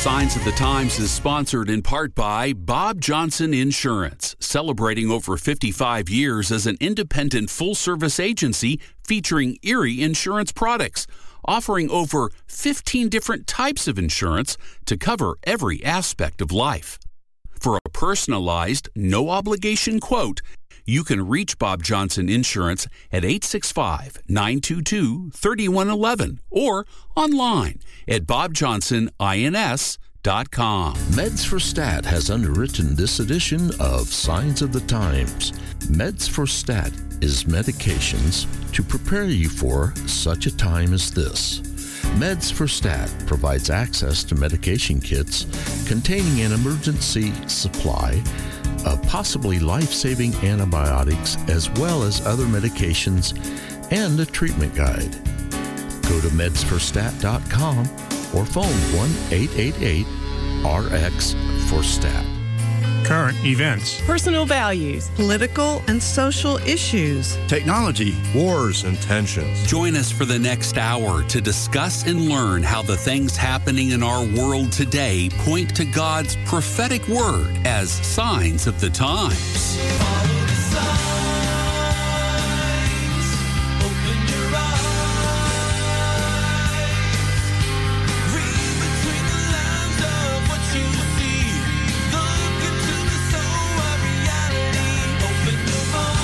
Signs of the Times is sponsored in part by Bob Johnson Insurance, celebrating over 55 years as an independent full-service agency featuring Erie insurance products, offering over 15 different types of insurance to cover every aspect of life. For a personalized, no-obligation quote, you can reach Bob Johnson Insurance at 865-922-3111 or online at bobjohnsonins.com. Meds for Stat has underwritten this edition of Signs of the Times. Meds for Stat is medications to prepare you for such a time as this. Meds for Stat provides access to medication kits containing an emergency supply of possibly life-saving antibiotics as well as other medications and a treatment guide. Go to medsforstat.com or phone 1-888-RX-FOR-STAT. Current events, personal values, political and social issues, technology, wars, and tensions. Join us for the next hour to discuss and learn how the things happening in our world today point to God's prophetic word as signs of the times. Follow the signs, open your eyes, read between the lines of what you see, look into the soul of reality, open your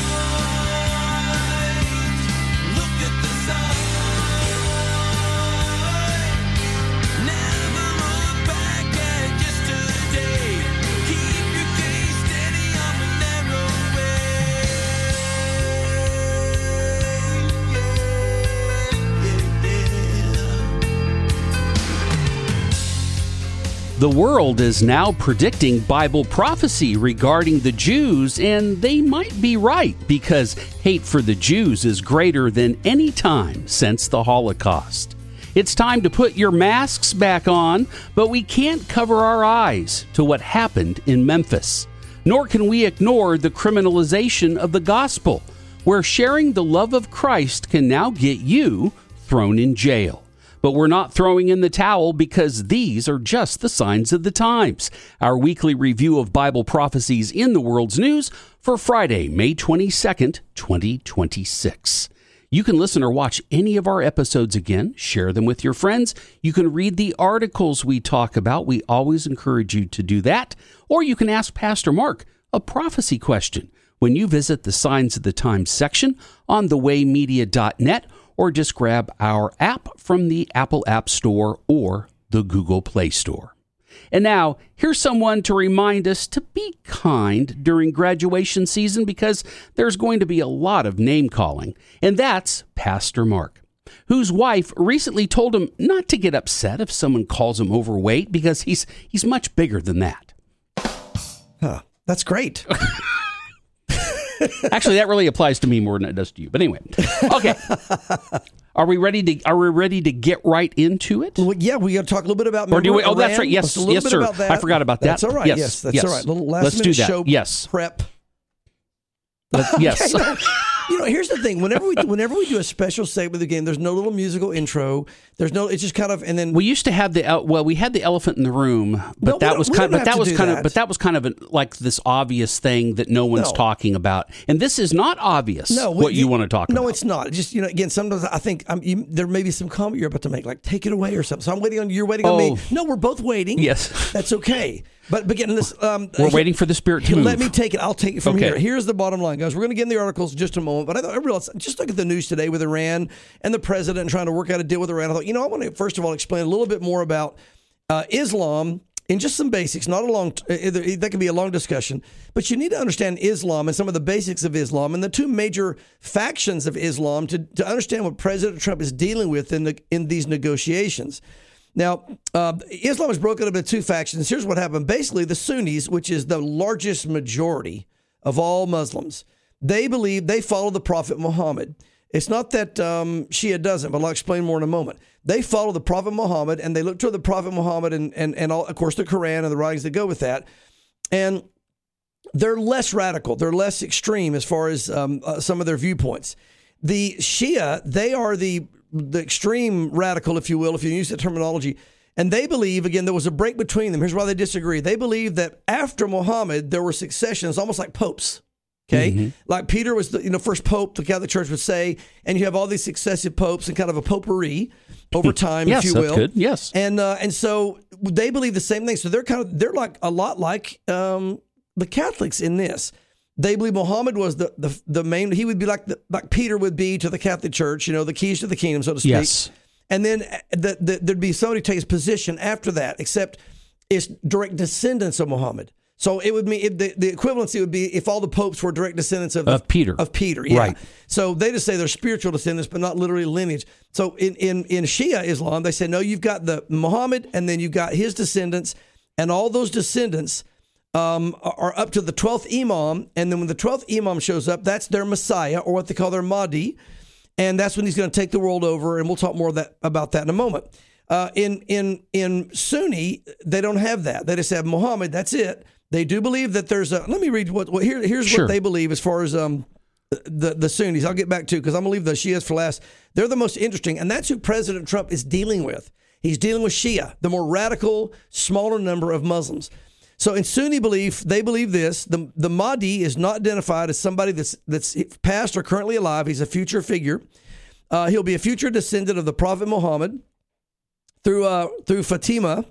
mind, look at the sign, never look back at yesterday, keep your gaze steady on the narrow way, The world is now predicting Bible prophecy regarding the Jews, and they might be right because hate for the Jews is greater than any time since the Holocaust. It's time to put your masks back on, but we can't cover our eyes to what happened in Memphis. Nor can we ignore the criminalization of the gospel, where sharing the love of Christ can now get you thrown in jail. But we're not throwing in the towel because these are just the signs of the times. Our weekly review of Bible prophecies in the world's news for Friday, May 22nd, 2026. You can listen or watch any of our episodes again, share them with your friends. You can read the articles we talk about. We always encourage you to do that. Or you can ask Pastor Mark a prophecy question when you visit the Signs of the Times section on thewaymedia.net, or just grab our app from the Apple App Store or the Google Play Store. And now, here's someone to remind us to be kind during graduation season because there's going to be a lot of name-calling, and that's Pastor Mark, whose wife recently told him not to get upset if someone calls him overweight because he's much bigger than that. Huh, that's great. Actually, that really applies to me more than it does to you. But anyway, okay. Are we ready to get right into it? Well, yeah, we got to talk a little bit about. Or do we? Oh, that's right. Yes, yes, sir. I forgot about that. That's all right. Yes, that's all right. Little last Let's minute do that. show Yes. prep. Yes. Here's the thing. Whenever we do a special segment of the game, there's no little musical intro. There's no. It's just kind of, and then we used to have we had the elephant in the room, but that was kind of like this obvious thing that no one's talking about. And this is not obvious. What you want to talk about? No, it's not. Just again, sometimes I think there may be some comment you're about to make, like take it away or something. So I'm waiting on you. You're waiting on me. No, we're both waiting. Yes, that's okay. But again, this we're waiting for the Spirit to move. Let me take it. I'll take it from here. Here's the bottom line, guys. We're going to get in the articles in just a moment. But I realized, just look at the news today with Iran and the president trying to work out a deal with Iran. I thought, I want to first of all explain a little bit more about Islam in just some basics. Not a long. That can be a long discussion, but you need to understand Islam and some of the basics of Islam and the two major factions of Islam to understand what President Trump is dealing with in these negotiations. Now, Islam is broken up into two factions. Here's what happened. Basically, the Sunnis, which is the largest majority of all Muslims, they follow the Prophet Muhammad. It's not that Shia doesn't, but I'll explain more in a moment. They follow the Prophet Muhammad, and they look to the Prophet Muhammad and all, of course, the Quran and the writings that go with that. And they're less radical. They're less extreme as far as some of their viewpoints. The Shia, they are the extreme radical, if you will, if you use the terminology. And they believe, again, there was a break between them. Here's why they disagree. They believe that after Muhammad, there were successions, almost like popes. Okay, like Peter was the first pope, the Catholic Church would say, and you have all these successive popes and kind of a potpourri over time, yes, if you will. That's good. Yes, and so they believe the same thing. So they're like a lot like the Catholics in this. They believe Muhammad was the main. He would be like Peter would be to the Catholic Church. The keys to the kingdom, so to speak. Yes. And then there'd be somebody who takes position after that, except it's direct descendants of Muhammad. So it would mean the equivalency would be if all the popes were direct descendants of Peter. Of Peter, yeah. Right. So they just say they're spiritual descendants, but not literally lineage. So in Shia Islam, they say, no, you've got the Muhammad, and then you've got his descendants, and all those descendants are up to the 12th Imam, and then when the 12th Imam shows up, that's their Messiah, or what they call their Mahdi, and that's when he's going to take the world over, and we'll talk more about that in a moment. In Sunni, they don't have that. They just have Muhammad, that's it. They do believe that there's a. Let me read here's Sure. what they believe as far as the Sunnis. I'll get back to because I'm gonna leave the Shias for last. They're the most interesting, and that's who President Trump is dealing with. He's dealing with Shia, the more radical, smaller number of Muslims. So in Sunni belief, they believe this: the Mahdi is not identified as somebody that's past or currently alive. He's a future figure. He'll be a future descendant of the Prophet Muhammad through Fatima.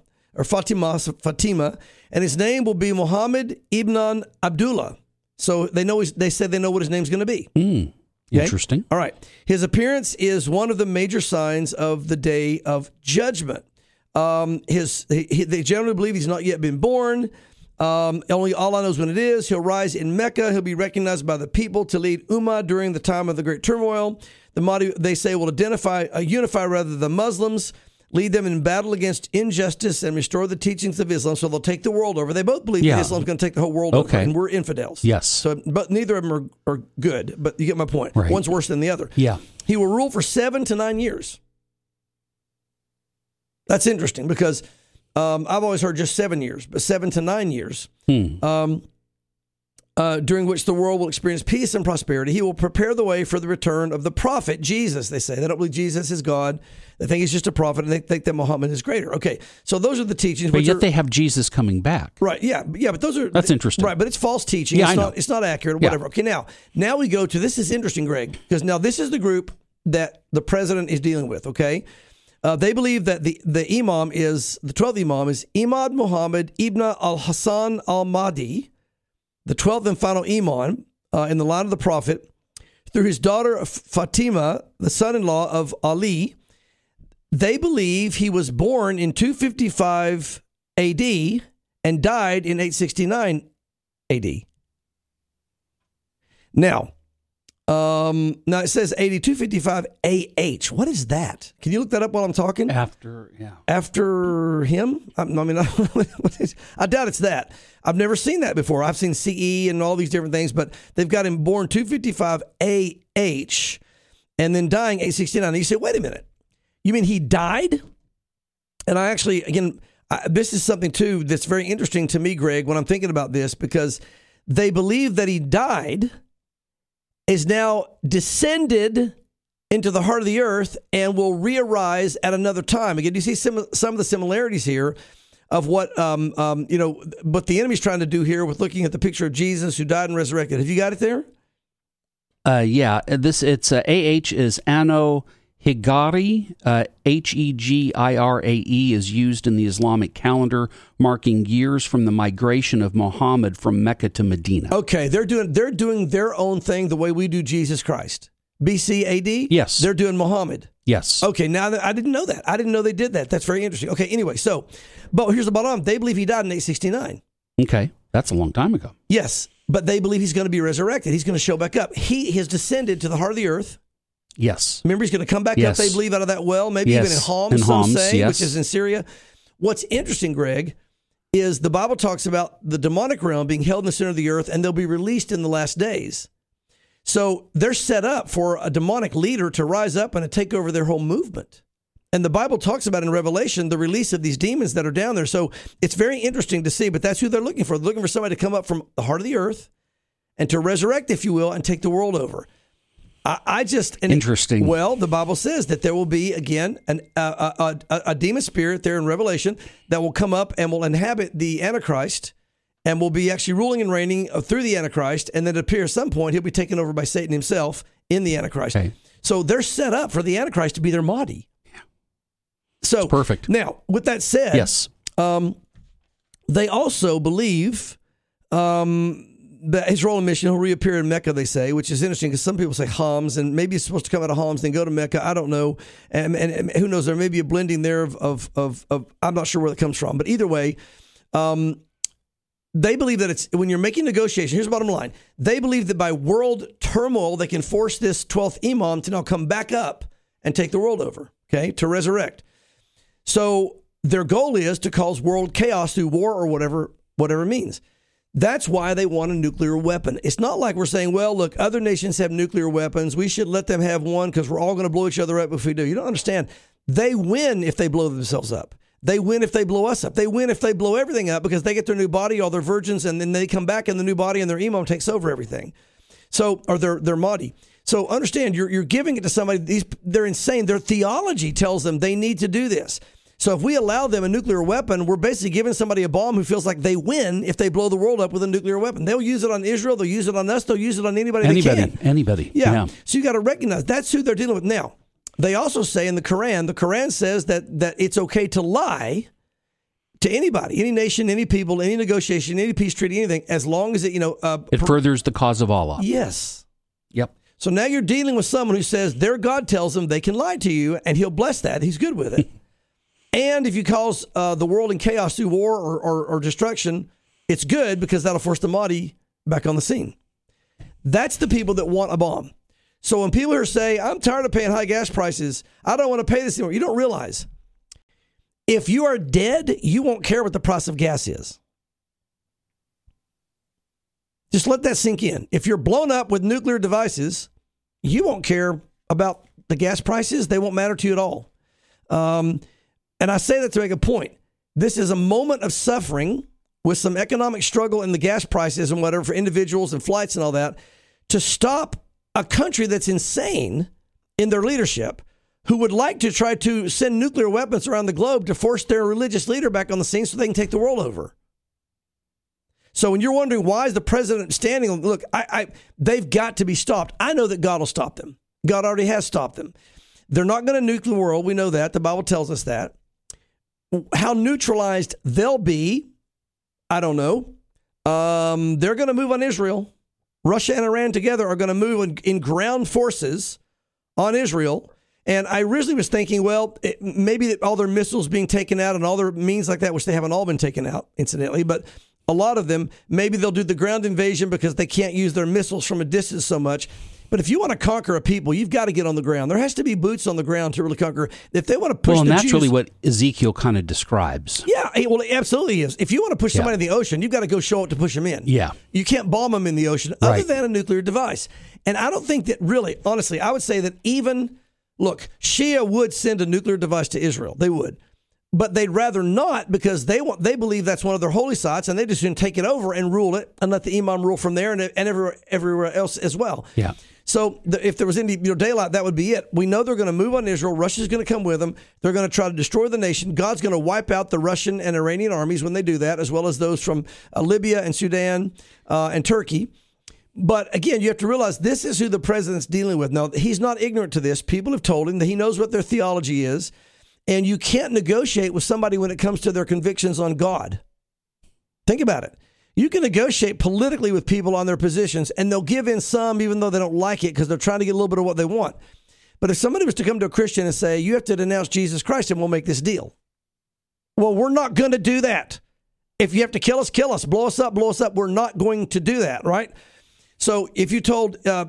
And his name will be Muhammad ibn Abdullah. So they said they know what his name's going to be. Okay? Interesting. All right. His appearance is one of the major signs of the day of judgment. They generally believe he's not yet been born. Only Allah knows when it is. He'll rise in Mecca. He'll be recognized by the people to lead Ummah during the time of the great turmoil. The Mahdi, they say, will unify rather the Muslims, lead them in battle against injustice, and restore the teachings of Islam, so they'll take the world over. They both believe that Islam's going to take the whole world over, and we're infidels. Yes. So, but neither of them are good, but you get my point. Right. One's worse than the other. Yeah. He will rule for 7 to 9 years. That's interesting because I've always heard just 7 years, but 7 to 9 years. During which the world will experience peace and prosperity. He will prepare the way for the return of the prophet, Jesus, they say. They don't believe Jesus is God. They think he's just a prophet, and they think that Muhammad is greater. Okay, so those are the teachings. But yet they have Jesus coming back. Right, yeah, but those are... That's interesting. Right, but it's false teaching. Yeah, It's not accurate or whatever. Okay, now we go to... This is interesting, Greg, because now this is the group that the president is dealing with, okay? They believe that the imam is... The 12th imam is Imam Muhammad ibn al-Hassan al-Mahdi, the 12th and final imam in the line of the prophet, through his daughter Fatima, the son-in-law of Ali. They believe he was born in 255 AD and died in 869 AD. Now it says 8255 AH. What is that? Can you look that up while I'm talking? After him? I doubt it's that. I've never seen that before. I've seen CE and all these different things, but they've got him born 255 AH and then dying 869. And you say, wait a minute. You mean he died? And I actually, again, this is something too that's very interesting to me, Greg, when I'm thinking about this, because they believe that he died, is now descended into the heart of the earth and will re-arise at another time. Again, do you see some of the similarities here of what what the enemy's trying to do here with looking at the picture of Jesus who died and resurrected? Have you got it there? It's AH is Anno Higari. Hegirae is used in the Islamic calendar, marking years from the migration of Muhammad from Mecca to Medina. Okay, they're doing their own thing the way we do Jesus Christ. BC AD? Yes. They're doing Muhammad. Yes. Okay, now I didn't know that. I didn't know they did that. That's very interesting. Okay, anyway, but here's the bottom line. They believe he died in 869. Okay, that's a long time ago. Yes, but they believe he's going to be resurrected. He's going to show back up. He has descended to the heart of the earth. Yes. Remember, he's going to come back up, they believe, out of that well, maybe even in Homs, some say, which is in Syria. What's interesting, Greg, is the Bible talks about the demonic realm being held in the center of the earth, and they'll be released in the last days. So they're set up for a demonic leader to rise up and to take over their whole movement. And the Bible talks about in Revelation the release of these demons that are down there. So it's very interesting to see, but that's who they're looking for. They're looking for somebody to come up from the heart of the earth and to resurrect, if you will, and take the world over. Interesting. Well, the Bible says that there will be, again, a demon spirit there in Revelation that will come up and will inhabit the Antichrist and will be actually ruling and reigning through the Antichrist, and then it appears at some point he'll be taken over by Satan himself in the Antichrist. Okay. So they're set up for the Antichrist to be their Mahdi. Yeah. So it's perfect. Now, with that said, yes, they also believe that his role in mission, he'll reappear in Mecca, they say, which is interesting because some people say Homs, and maybe it's supposed to come out of Homs, then go to Mecca. I don't know. And who knows, there may be a blending there of I'm not sure where that comes from. But either way, they believe that it's when you're making negotiations, here's the bottom line. They believe that by world turmoil, they can force this 12th Imam to now come back up and take the world over, okay, to resurrect. So their goal is to cause world chaos through war or whatever it means. That's why they want a nuclear weapon. It's not like we're saying, well, look, other nations have nuclear weapons. We should let them have one because we're all going to blow each other up if we do. You don't understand. They win if they blow themselves up. They win if they blow us up. They win if they blow everything up because they get their new body, all their virgins, and then they come back in the new body and their imam takes over everything. So, or their Mahdi. So understand, you're giving it to somebody. They're insane. Their theology tells them they need to do this. So if we allow them a nuclear weapon, we're basically giving somebody a bomb who feels like they win if they blow the world up with a nuclear weapon. They'll use it on Israel. They'll use it on us. They'll use it on anybody they can. Anybody. Yeah. So you got to recognize that's who they're dealing with. Now, they also say in the Quran says that it's okay to lie to anybody, any nation, any people, any negotiation, any peace treaty, anything, as long as it, it furthers the cause of Allah. Yes. Yep. So now you're dealing with someone who says their God tells them they can lie to you, and he'll bless that. He's good with it. And if you cause the world in chaos through war or destruction, it's good because that'll force the Mahdi back on the scene. That's the people that want a bomb. So when people here say, I'm tired of paying high gas prices, I don't want to pay this anymore, you don't realize, if you are dead, you won't care what the price of gas is. Just let that sink in. If you're blown up with nuclear devices, you won't care about the gas prices. They won't matter to you at all. And I say that to make a point. This is a moment of suffering with some economic struggle in the gas prices and whatever for individuals and flights and all that to stop a country that's insane in their leadership who would like to try to send nuclear weapons around the globe to force their religious leader back on the scene so they can take the world over. So when you're wondering why is the president standing, look, they've got to be stopped. I know that God will stop them. God already has stopped them. They're not going to nuke the world. We know that. The Bible tells us that. How neutralized they'll be, I don't know. They're going to move on Israel. Russia and Iran together are going to move in ground forces on Israel. And I originally was thinking, well, maybe that all their missiles being taken out and all their means like that, which they haven't all been taken out, incidentally, but a lot of them, maybe they'll do the ground invasion because they can't use their missiles from a distance so much. But if you want to conquer a people, you've got to get on the ground. There has to be boots on the ground to really conquer. If they want to push the Jews... Well, that's really what Ezekiel kind of describes. Yeah, well, it absolutely is. If you want to push somebody in the ocean, you've got to go show it to push them in. Yeah. You can't bomb them in the ocean other than a nuclear device. And I don't think that really, honestly, I would say that even, look, Shia would send a nuclear device to Israel. They would. But they'd rather not because they believe that's one of their holy sites and they just going to take it over and rule it and let the imam rule from there and everywhere else as well. Yeah. So if there was any daylight, that would be it. We know they're going to move on Israel. Russia's going to come with them. They're going to try to destroy the nation. God's going to wipe out the Russian and Iranian armies when they do that, as well as those from Libya and Sudan and Turkey. But again, you have to realize this is who the president's dealing with. Now, he's not ignorant to this. People have told him that he knows what their theology is. And you can't negotiate with somebody when it comes to their convictions on God. Think about it. You can negotiate politically with people on their positions, and they'll give in some even though they don't like it because they're trying to get a little bit of what they want. But if somebody was to come to a Christian and say, you have to denounce Jesus Christ and we'll make this deal. Well, we're not going to do that. If you have to kill us, blow us up. We're not going to do that, right? So if you told, the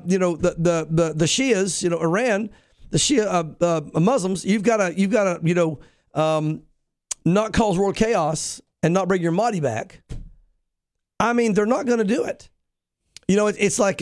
Shias, Iran, the Shia Muslims, you've got to, not cause world chaos and not bring your Mahdi back. I mean, they're not going to do it. It's like,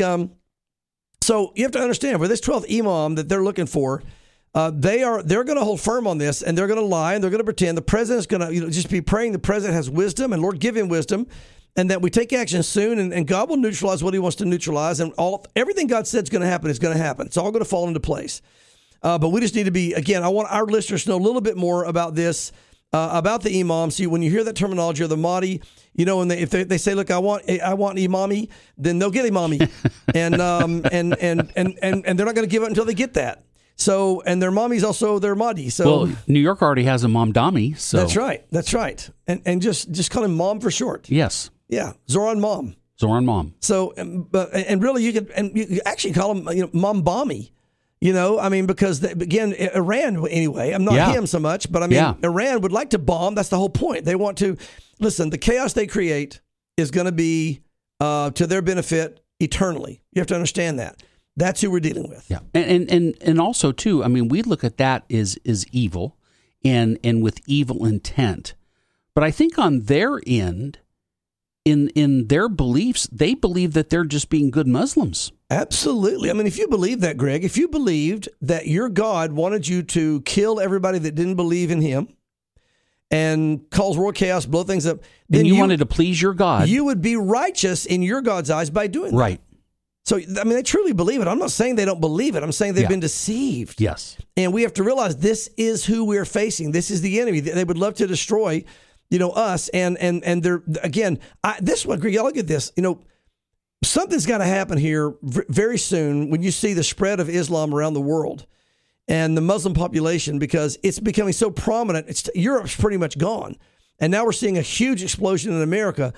so you have to understand for this 12th imam that they're looking for, they're going to hold firm on this and they're going to lie and they're going to pretend the president's going to just be praying the president has wisdom and Lord give him wisdom and that we take action soon, and God will neutralize what he wants to neutralize, and everything God said is going to happen is going to happen. It's all going to fall into place. But we just need to be, again, I want our listeners to know a little bit more about this, about the imam. See, when you hear that terminology or the Mahdi, you know, if they say, look, I want imami, then they'll get imami. and they're not going to give it until they get that. So, and their mommy's also their Mahdi. So, well, New York already has a Mamdani. So that's right. And just call him Mom for short. Yes. Yeah, Zoran Mom. Zoran Mom. So, and really, you could actually call him, Mom Bommy. You know, I mean, because again, Iran anyway. I'm not him so much, but I mean, Iran would like to bomb. That's the whole point. They want to listen. The chaos they create is going to be to their benefit eternally. You have to understand that. That's who we're dealing with. Yeah, and also too. I mean, we look at that as evil, and with evil intent. But I think on their end, in their beliefs, they believe that they're just being good Muslims. Absolutely. I mean, if you believe that, Greg, if you believed that your God wanted you to kill everybody that didn't believe in him and cause world chaos, blow things up, then you wanted to please your God, you would be righteous in your God's eyes by doing that. Right. So, I mean, they truly believe it. I'm not saying they don't believe it. I'm saying they've been deceived. Yes. And we have to realize this is who we're facing. This is the enemy. They would love to destroy, us. And they're, again, this is what, Greg, look at this. Something's got to happen here very soon when you see the spread of Islam around the world and the Muslim population, because it's becoming so prominent. Europe's pretty much gone. And now we're seeing a huge explosion in America.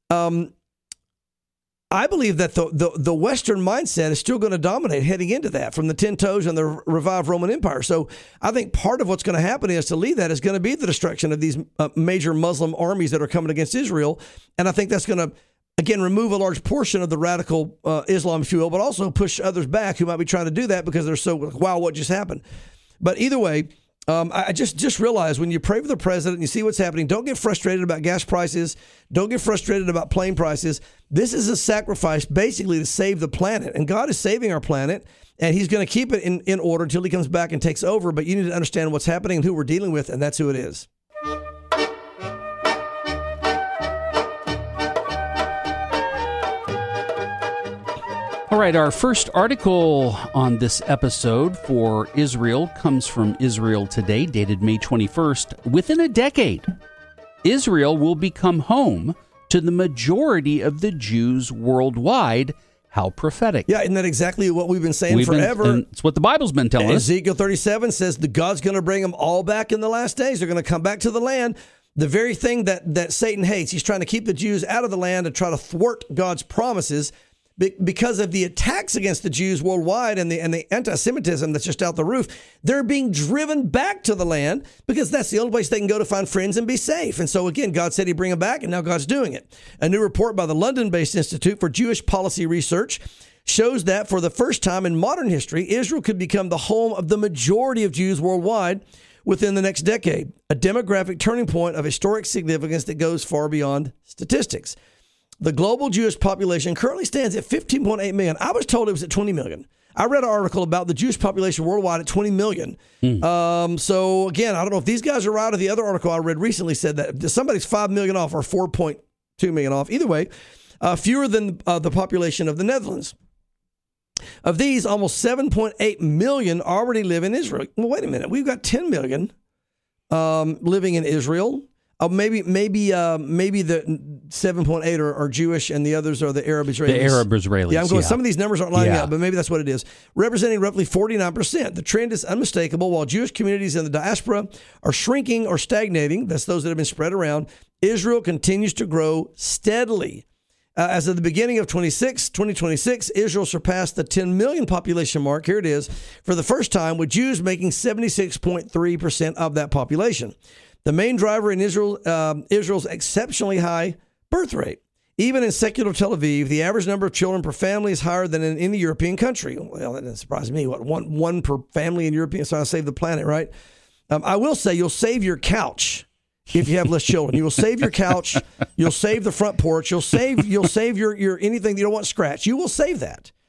I believe that the Western mindset is still going to dominate heading into that from the 10 toes and the revived Roman Empire. So I think part of what's going to happen is to lead that is going to be the destruction of these major Muslim armies that are coming against Israel. And I think that's going to, again, remove a large portion of the radical Islam, if you will, but also push others back who might be trying to do that because they're so, wow, what just happened? But either way, I just realized when you pray for the president and you see what's happening, don't get frustrated about gas prices. Don't get frustrated about plane prices. This is a sacrifice basically to save the planet. And God is saving our planet, and he's going to keep it in order until he comes back and takes over. But you need to understand what's happening and who we're dealing with, and that's who it is. All right, our first article on this episode for Israel comes from Israel Today, dated May 21st. Within a decade, Israel will become home to the majority of the Jews worldwide. How prophetic. Yeah, isn't that exactly what we've been saying forever? It's what the Bible's been telling us. Ezekiel 37 says that God's going to bring them all back in the last days. They're going to come back to the land. The very thing that Satan hates. He's trying to keep the Jews out of the land and try to thwart God's promises. Because of the attacks against the Jews worldwide and the anti-Semitism that's just out the roof, they're being driven back to the land because that's the only place they can go to find friends and be safe. And so, again, God said he'd bring them back, and now God's doing it. A new report by the London-based Institute for Jewish Policy Research shows that for the first time in modern history, Israel could become the home of the majority of Jews worldwide within the next decade, a demographic turning point of historic significance that goes far beyond statistics. The global Jewish population currently stands at 15.8 million. I was told it was at 20 million. I read an article about the Jewish population worldwide at 20 million. So, again, I don't know if these guys are right or the other article I read recently said that somebody's 5 million off or 4.2 million off. Either way, fewer than the population of the Netherlands. Of these, almost 7.8 million already live in Israel. Well, wait a minute. We've got 10 million living in Israel. Maybe the 7.8 are Jewish and the others are the Arab Israelis. The Arab Israelis. Yeah, I'm going. Some of these numbers aren't lining up, but maybe that's what it is. Representing roughly 49%. The trend is unmistakable. While Jewish communities in the diaspora are shrinking or stagnating, that's those that have been spread around, Israel continues to grow steadily. As of the beginning of 2026, Israel surpassed the 10 million population mark. Here it is, for the first time, with Jews making 76.3% of that population. The main driver in Israel's exceptionally high birth rate. Even in secular Tel Aviv, the average number of children per family is higher than in any European country. Well, that doesn't surprise me. What, one per family in European? So I save the planet, right? I will say you'll save your couch if you have less children. You will save your couch. You'll save the front porch. You'll save your anything that you don't want scratched. You will save that.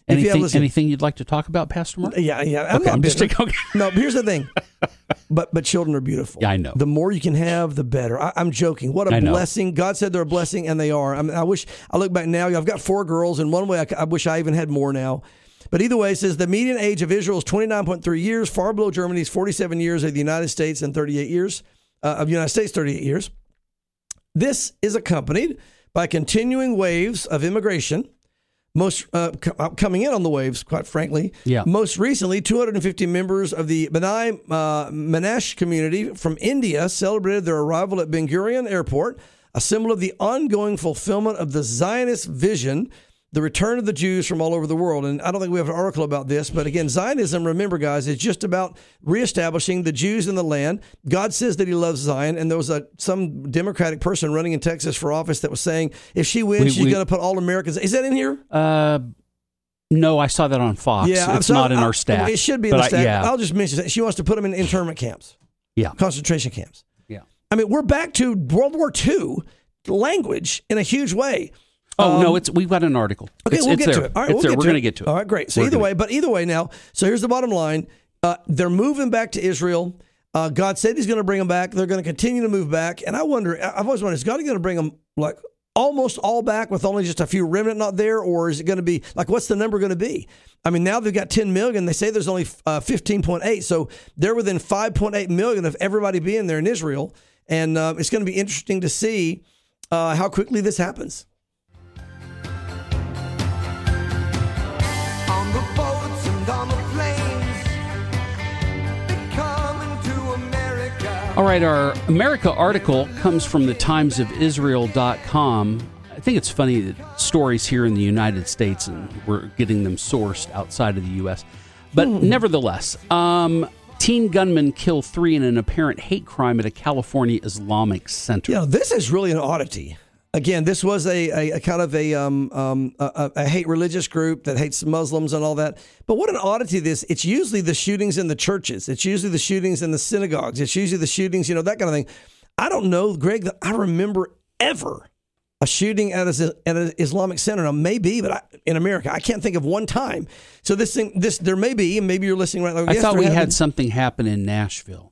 Anything you'd like to talk about, Pastor Mark? Yeah. I'm just taking. Okay. No, but here's the thing. But children are beautiful. Yeah, I know. The more you can have, the better. I'm joking. What a blessing. God said they're a blessing, and they are. I wish, I look back now, I've got 4 girls, and one way I wish I even had more now. But either way, it says the median age of Israel is 29.3 years, far below Germany's 47 years of the United States and 38 years, of the United States, 38 years. This is accompanied by continuing waves of immigration, most coming in on the waves, quite frankly. Yeah. Most recently, 250 members of the B'nai Manash community from India celebrated their arrival at Ben Gurion Airport, a symbol of the ongoing fulfillment of the Zionist vision, the return of the Jews from all over the world. And I don't think we have an article about this, but again, Zionism, remember, guys, is just about reestablishing the Jews in the land. God says that he loves Zion, and there was some Democratic person running in Texas for office that was saying if she wins, she's going to put all Americans. Is that in here? No, I saw that on Fox. Yeah, it's not in our stat. It should be in the stat. I'll just mention that. She wants to put them in internment camps. Yeah. Concentration camps. Yeah. I mean, we're back to World War II language in a huge way. Oh, no, we've got an article. Okay, we'll get to it. All right, we're going to get to it. All right, great. So either way now, so here's the bottom line. They're moving back to Israel. God said he's going to bring them back. They're going to continue to move back. And I wonder, I've always wondered, is God going to bring them like almost all back with only just a few remnant not there? Or is it going to be, like, what's the number going to be? I mean, now they've got 10 million. They say there's only 15.8. So they're within 5.8 million of everybody being there in Israel. And it's going to be interesting to see how quickly this happens. On the boats and on the planes, they're coming to America. All right, our America article comes from the timesofisrael.com. I think it's funny that stories here in the United States, and we're getting them sourced outside of the U.S. But nevertheless, teen gunmen kill 3 in an apparent hate crime at a California Islamic center. Yeah, this is really an oddity. Again, this was a kind of a hate religious group that hates Muslims and all that. But what an oddity this. It's usually the shootings in the churches. It's usually the shootings in the synagogues. It's usually the shootings, that kind of thing. I don't know, Greg, that I remember ever a shooting at an Islamic center. Now, maybe, but in America, I can't think of one time. So this there may be, and maybe you're listening right now. I thought we had something happen in Nashville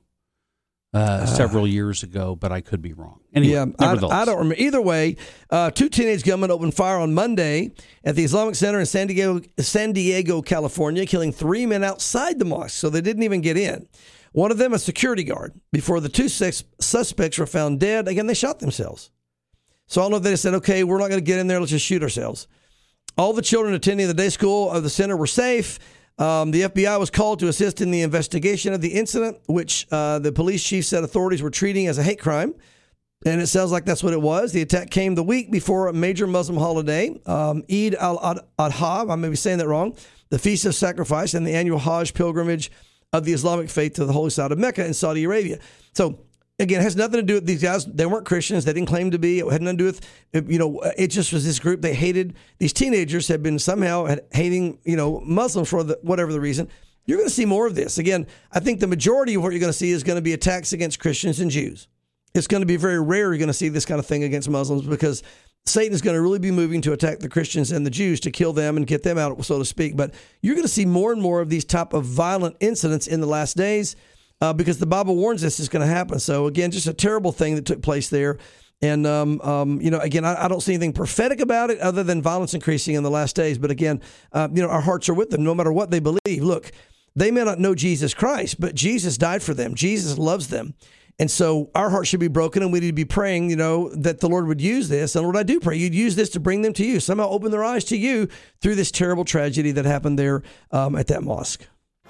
several years ago, but I could be wrong. Anyway, I don't remember. Either way, 2 teenage gunmen opened fire on Monday at the Islamic Center in San Diego, California, killing 3 men outside the mosque, so they didn't even get in. One of them a security guard. Before the 2 suspects were found dead, again, they shot themselves. So I don't know if they said, okay, we're not going to get in there, let's just shoot ourselves. All the children attending the day school of the center were safe. The FBI was called to assist in the investigation of the incident, which the police chief said authorities were treating as a hate crime. And it sounds like that's what it was. The attack came the week before a major Muslim holiday, Eid al-Adha, I may be saying that wrong, the Feast of Sacrifice, and the annual Hajj pilgrimage of the Islamic faith to the holy site of Mecca in Saudi Arabia. So, again, it has nothing to do with these guys. They weren't Christians. They didn't claim to be. It had nothing to do with, it just was this group. They hated, these teenagers had been somehow hating, Muslims for whatever the reason. You're going to see more of this. Again, I think the majority of what you're going to see is going to be attacks against Christians and Jews. It's going to be very rare you're going to see this kind of thing against Muslims because Satan is going to really be moving to attack the Christians and the Jews to kill them and get them out, so to speak. But you're going to see more and more of these type of violent incidents in the last days. Because the Bible warns this is going to happen. So, again, just a terrible thing that took place there. And, again, I don't see anything prophetic about it other than violence increasing in the last days. But, again, our hearts are with them no matter what they believe. Look, they may not know Jesus Christ, but Jesus died for them. Jesus loves them. And so our heart should be broken, and we need to be praying, that the Lord would use this. And Lord, I do pray you'd use this to bring them to you. Somehow open their eyes to you through this terrible tragedy that happened there at that mosque.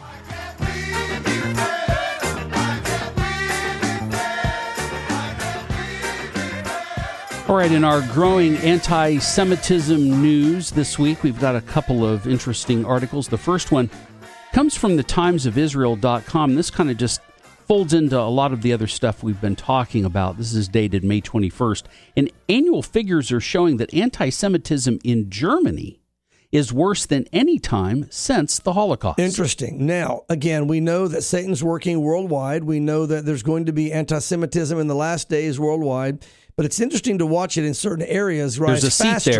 All right, in our growing anti-Semitism news this week, we've got a couple of interesting articles. The first one comes from the timesofisrael.com. This kind of just folds into a lot of the other stuff we've been talking about. This is dated May 21st. And annual figures are showing that anti-Semitism in Germany is worse than any time since the Holocaust. Interesting. Now, again, we know that Satan's working worldwide. We know that there's going to be anti-Semitism in the last days worldwide. But it's interesting to watch it in certain areas rise There's a seat faster. there.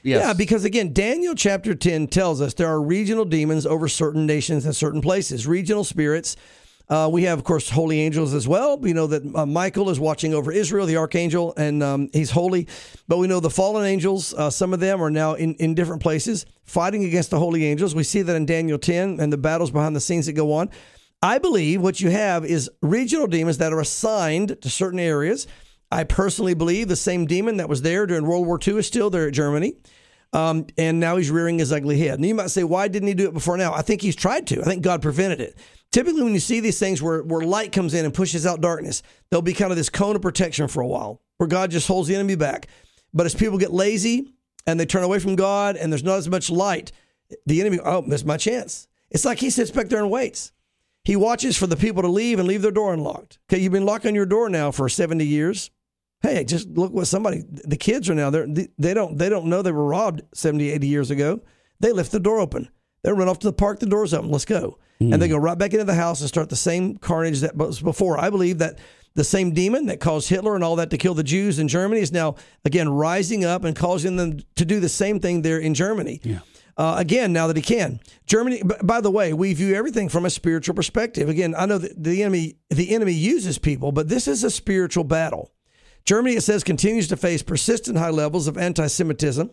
Yes. Yeah, because again, Daniel chapter 10 tells us there are regional demons over certain nations and certain places, regional spirits. We have, of course, holy angels as well. We know that Michael is watching over Israel, the archangel, and he's holy. But we know the fallen angels, some of them are now in different places fighting against the holy angels. We see that in Daniel 10 and the battles behind the scenes that go on. I believe what you have is regional demons that are assigned to certain areas. I personally believe the same demon that was there during World War II is still there at Germany. And now he's rearing his ugly head. And you might say, why didn't he do it before now? I think he's tried to. I think God prevented it. Typically, when you see these things where light comes in and pushes out darkness, there'll be kind of this cone of protection for a while where God just holds the enemy back. But as people get lazy and they turn away from God and there's not as much light, the enemy, missed my chance. It's like he sits back there and waits. He watches for the people to leave and leave their door unlocked. Okay, you've been locking your door now for 70 years. Hey, just look what the kids are now. They don't know they were robbed 70, 80 years ago. They left the door open. They run off to the park, the door's open, let's go. And they go right back into the house and start the same carnage that was before. I believe that the same demon that caused Hitler and all that to kill the Jews in Germany is now, again, rising up and causing them to do the same thing there in Germany. Yeah. Again, now that he can. Germany, by the way, we view everything from a spiritual perspective. Again, I know that the enemy uses people, but this is a spiritual battle. Germany, it says, continues to face persistent high levels of anti-Semitism,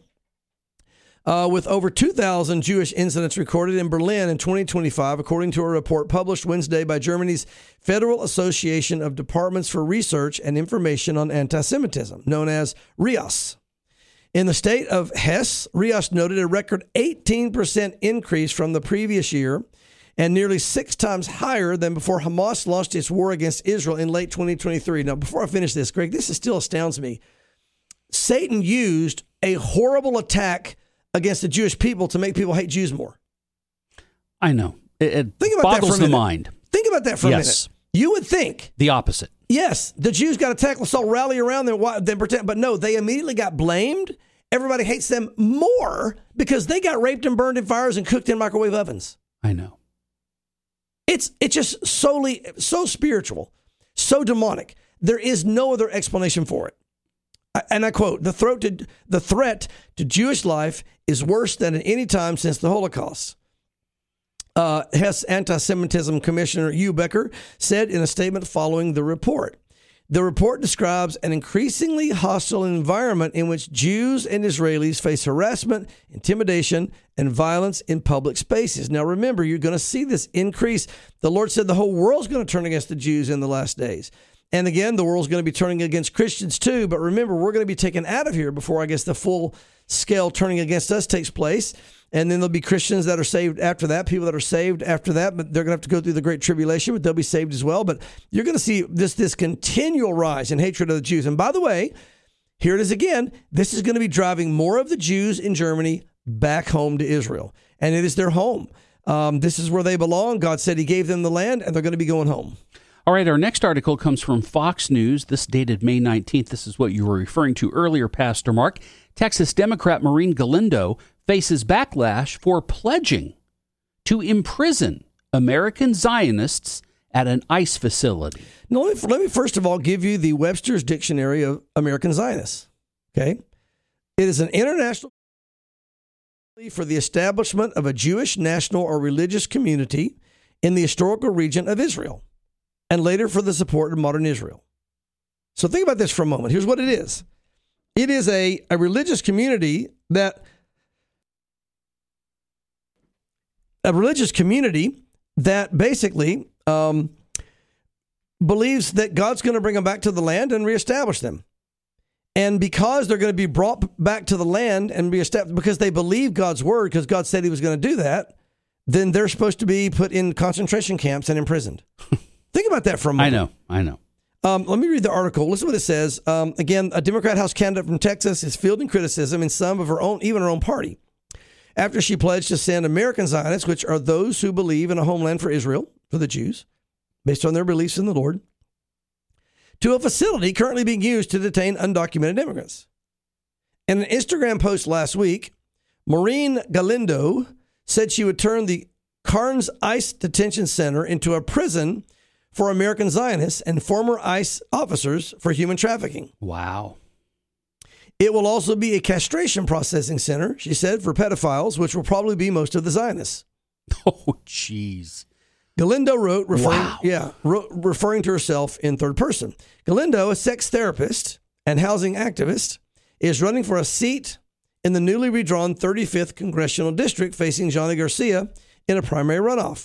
with over 2,000 Jewish incidents recorded in Berlin in 2025, according to a report published Wednesday by Germany's Federal Association of Departments for Research and Information on Anti-Semitism, known as RIAS. In the state of Hesse, RIAS noted a record 18% increase from the previous year and nearly 6 times higher than before Hamas launched its war against Israel in late 2023. Now, before I finish this, Greg, this still astounds me. Satan used a horrible attack against the Jewish people to make people hate Jews more. I know. It think about boggles that for a the minute. mind. Think about that for a minute. You would think the opposite. Yes, the Jews got attacked. Let's all rally around them, then pretend. But no, they immediately got blamed. Everybody hates them more because they got raped and burned in fires and cooked in microwave ovens. I know. It's just so spiritual, so demonic. There is no other explanation for it. And I quote, the threat to Jewish life is worse than at any time since the Holocaust. Hess Anti-Semitism Commissioner Hugh Becker said in a statement following the report. The report describes an increasingly hostile environment in which Jews and Israelis face harassment, intimidation, and violence in public spaces. Now, remember, you're going to see this increase. The Lord said the whole world's going to turn against the Jews in the last days. And again, the world's going to be turning against Christians too. But remember, we're going to be taken out of here before, I guess, the full scale turning against us takes place. And then there'll be Christians that are saved after that, people that are saved after that, but they're going to have to go through the Great Tribulation, but they'll be saved as well. But you're going to see this continual rise in hatred of the Jews. And by the way, here it is again. This is going to be driving more of the Jews in Germany back home to Israel. And it is their home. This is where they belong. God said he gave them the land, and they're going to be going home. All right, our next article comes from Fox News. This dated May 19th. This is what you were referring to earlier, Pastor Mark. Texas Democrat Maureen Galindo faces backlash for pledging to imprison American Zionists at an ICE facility. Now, let me first of all give you the Webster's Dictionary of American Zionists. Okay? It is an international for the establishment of a Jewish national or religious community in the historical region of Israel, and later for the support of modern Israel. So think about this for a moment. Here's what it is. It is a religious community that basically believes that God's going to bring them back to the land and reestablish them. And because they're going to be brought back to the land and reestablished, because they believe God's word, because God said he was going to do that, then they're supposed to be put in concentration camps and imprisoned. Think about that for a moment. I know. Let me read the article. Listen to what it says. Again, a Democrat House candidate from Texas is fielding criticism in some of her own, even her own party, after she pledged to send American Zionists, which are those who believe in a homeland for Israel, for the Jews, based on their beliefs in the Lord, to a facility currently being used to detain undocumented immigrants. In an Instagram post last week, Maureen Galindo said she would turn the Carnes ICE Detention Center into a prison for American Zionists and former ICE officers for human trafficking. Wow. It will also be a castration processing center, she said, for pedophiles, which will probably be most of the Zionists. Oh, jeez. Galindo wrote, Wow. referring to herself in third person. Galindo, a sex therapist and housing activist, is running for a seat in the newly redrawn 35th Congressional District facing Johnny Garcia in a primary runoff.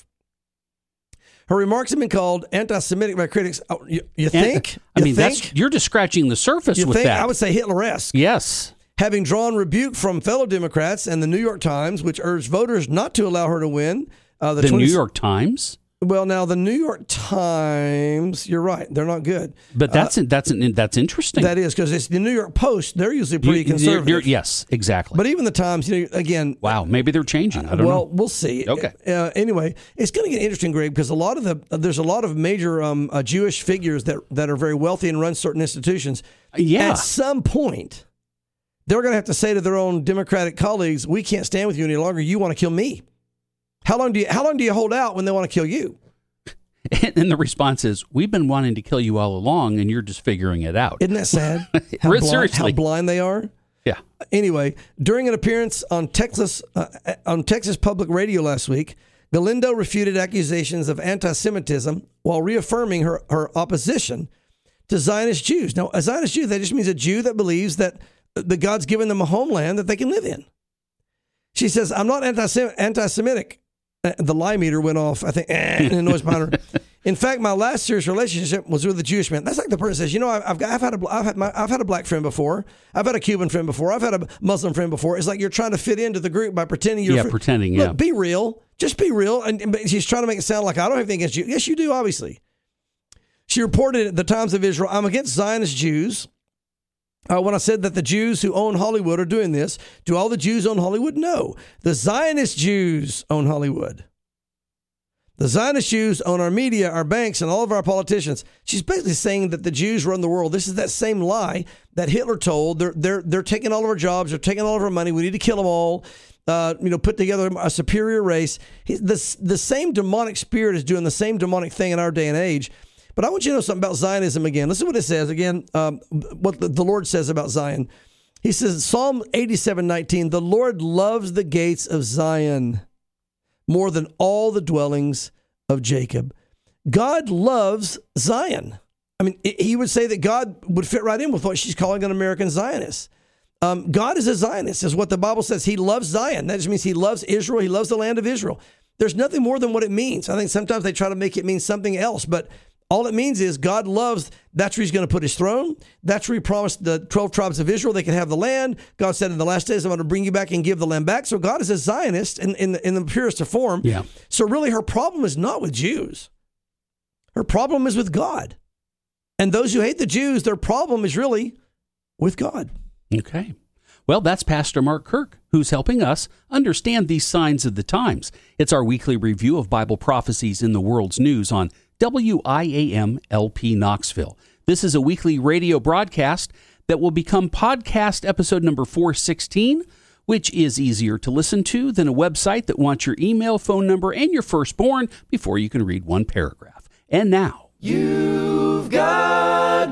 Her remarks have been called anti-Semitic by critics. Oh, you think? You're just scratching the surface with that. I would say Hitler-esque. Yes. Having drawn rebuke from fellow Democrats and the New York Times, which urged voters not to allow her to win. The New York Times? Well, now the New York Times, you're right, they're not good. But that's interesting. That is, because it's the New York Post. They're usually pretty conservative. Yes, exactly. But even the Times, again. Wow, maybe they're changing. I don't know. Well, we'll see. Okay. Anyway, it's going to get interesting, Greg, because there's a lot of major Jewish figures that are very wealthy and run certain institutions. Yeah. At some point, they're going to have to say to their own Democratic colleagues, "We can't stand with you any longer. You want to kill me." How long do you hold out when they want to kill you? And the response is, "We've been wanting to kill you all along, and you're just figuring it out." Isn't that sad? Seriously, how blind they are. Yeah. Anyway, during an appearance on Texas Public Radio last week, Galindo refuted accusations of anti-Semitism while reaffirming her opposition to Zionist Jews. Now, a Zionist Jew, that just means a Jew that believes that God's given them a homeland that they can live in. She says, "I'm not anti-Semitic." The lie meter went off, I think, and a noise behind her. In fact, my last serious relationship was with a Jewish man. That's like the person says, I've had a black friend before. I've had a Cuban friend before. I've had a Muslim friend before. It's like you're trying to fit into the group by pretending you're pretending. Look, be real. Just be real. But she's trying to make it sound like I don't have anything against you. Yes, you do, obviously. She reported at the Times of Israel, "I'm against Zionist Jews. When I said that the Jews who own Hollywood are doing this, do all the Jews own Hollywood? No. The Zionist Jews own Hollywood. The Zionist Jews own our media, our banks, and all of our politicians." She's basically saying that the Jews run the world. This is that same lie that Hitler told. They're taking all of our jobs. They're taking all of our money. We need to kill them all. Put together a superior race. The same demonic spirit is doing the same demonic thing in our day and age. But I want you to know something about Zionism again. Listen to what it says again, what the Lord says about Zion. He says, Psalm 87:19, "The Lord loves the gates of Zion more than all the dwellings of Jacob." God loves Zion. I mean, he would say that God would fit right in with what she's calling an American Zionist. God is a Zionist, is what the Bible says. He loves Zion. That just means he loves Israel. He loves the land of Israel. There's nothing more than what it means. I think sometimes they try to make it mean something else, but all it means is God loves, that's where he's going to put his throne. That's where he promised the 12 tribes of Israel they can have the land. God said in the last days, I'm going to bring you back and give the land back. So God is a Zionist in the purest of form. Yeah. So really her problem is not with Jews. Her problem is with God. And those who hate the Jews, their problem is really with God. Okay. Well, that's Pastor Mark Kirk, who's helping us understand these signs of the times. It's our weekly review of Bible prophecies in the world's news on WIAM LP Knoxville. This is a weekly radio broadcast that will become podcast episode number 416, which is easier to listen to than a website that wants your email, phone number, and your firstborn before you can read one paragraph. And now, You've got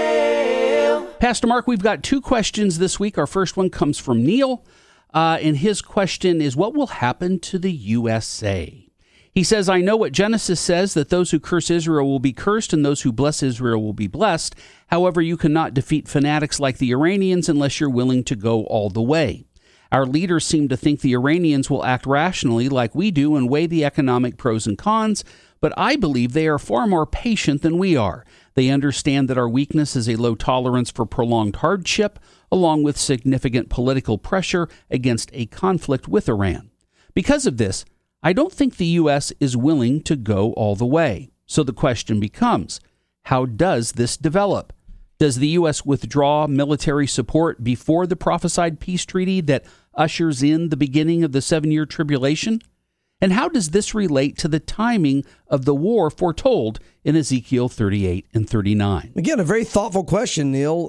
mail. Pastor Mark, we've got two questions this week. Our first one comes from Neil, and his question is, what will happen to the USA? He says, "I know what Genesis says, that those who curse Israel will be cursed and those who bless Israel will be blessed. However, you cannot defeat fanatics like the Iranians unless you're willing to go all the way. Our leaders seem to think the Iranians will act rationally like we do and weigh the economic pros and cons, but I believe they are far more patient than we are. They understand that our weakness is a low tolerance for prolonged hardship, along with significant political pressure against a conflict with Iran. Because of this, I don't think the U.S. is willing to go all the way. So the question becomes, how does this develop? Does the U.S. withdraw military support before the prophesied peace treaty that ushers in the beginning of the 7-year tribulation? And how does this relate to the timing of the war foretold in Ezekiel 38 and 39? Again, a very thoughtful question, Neil.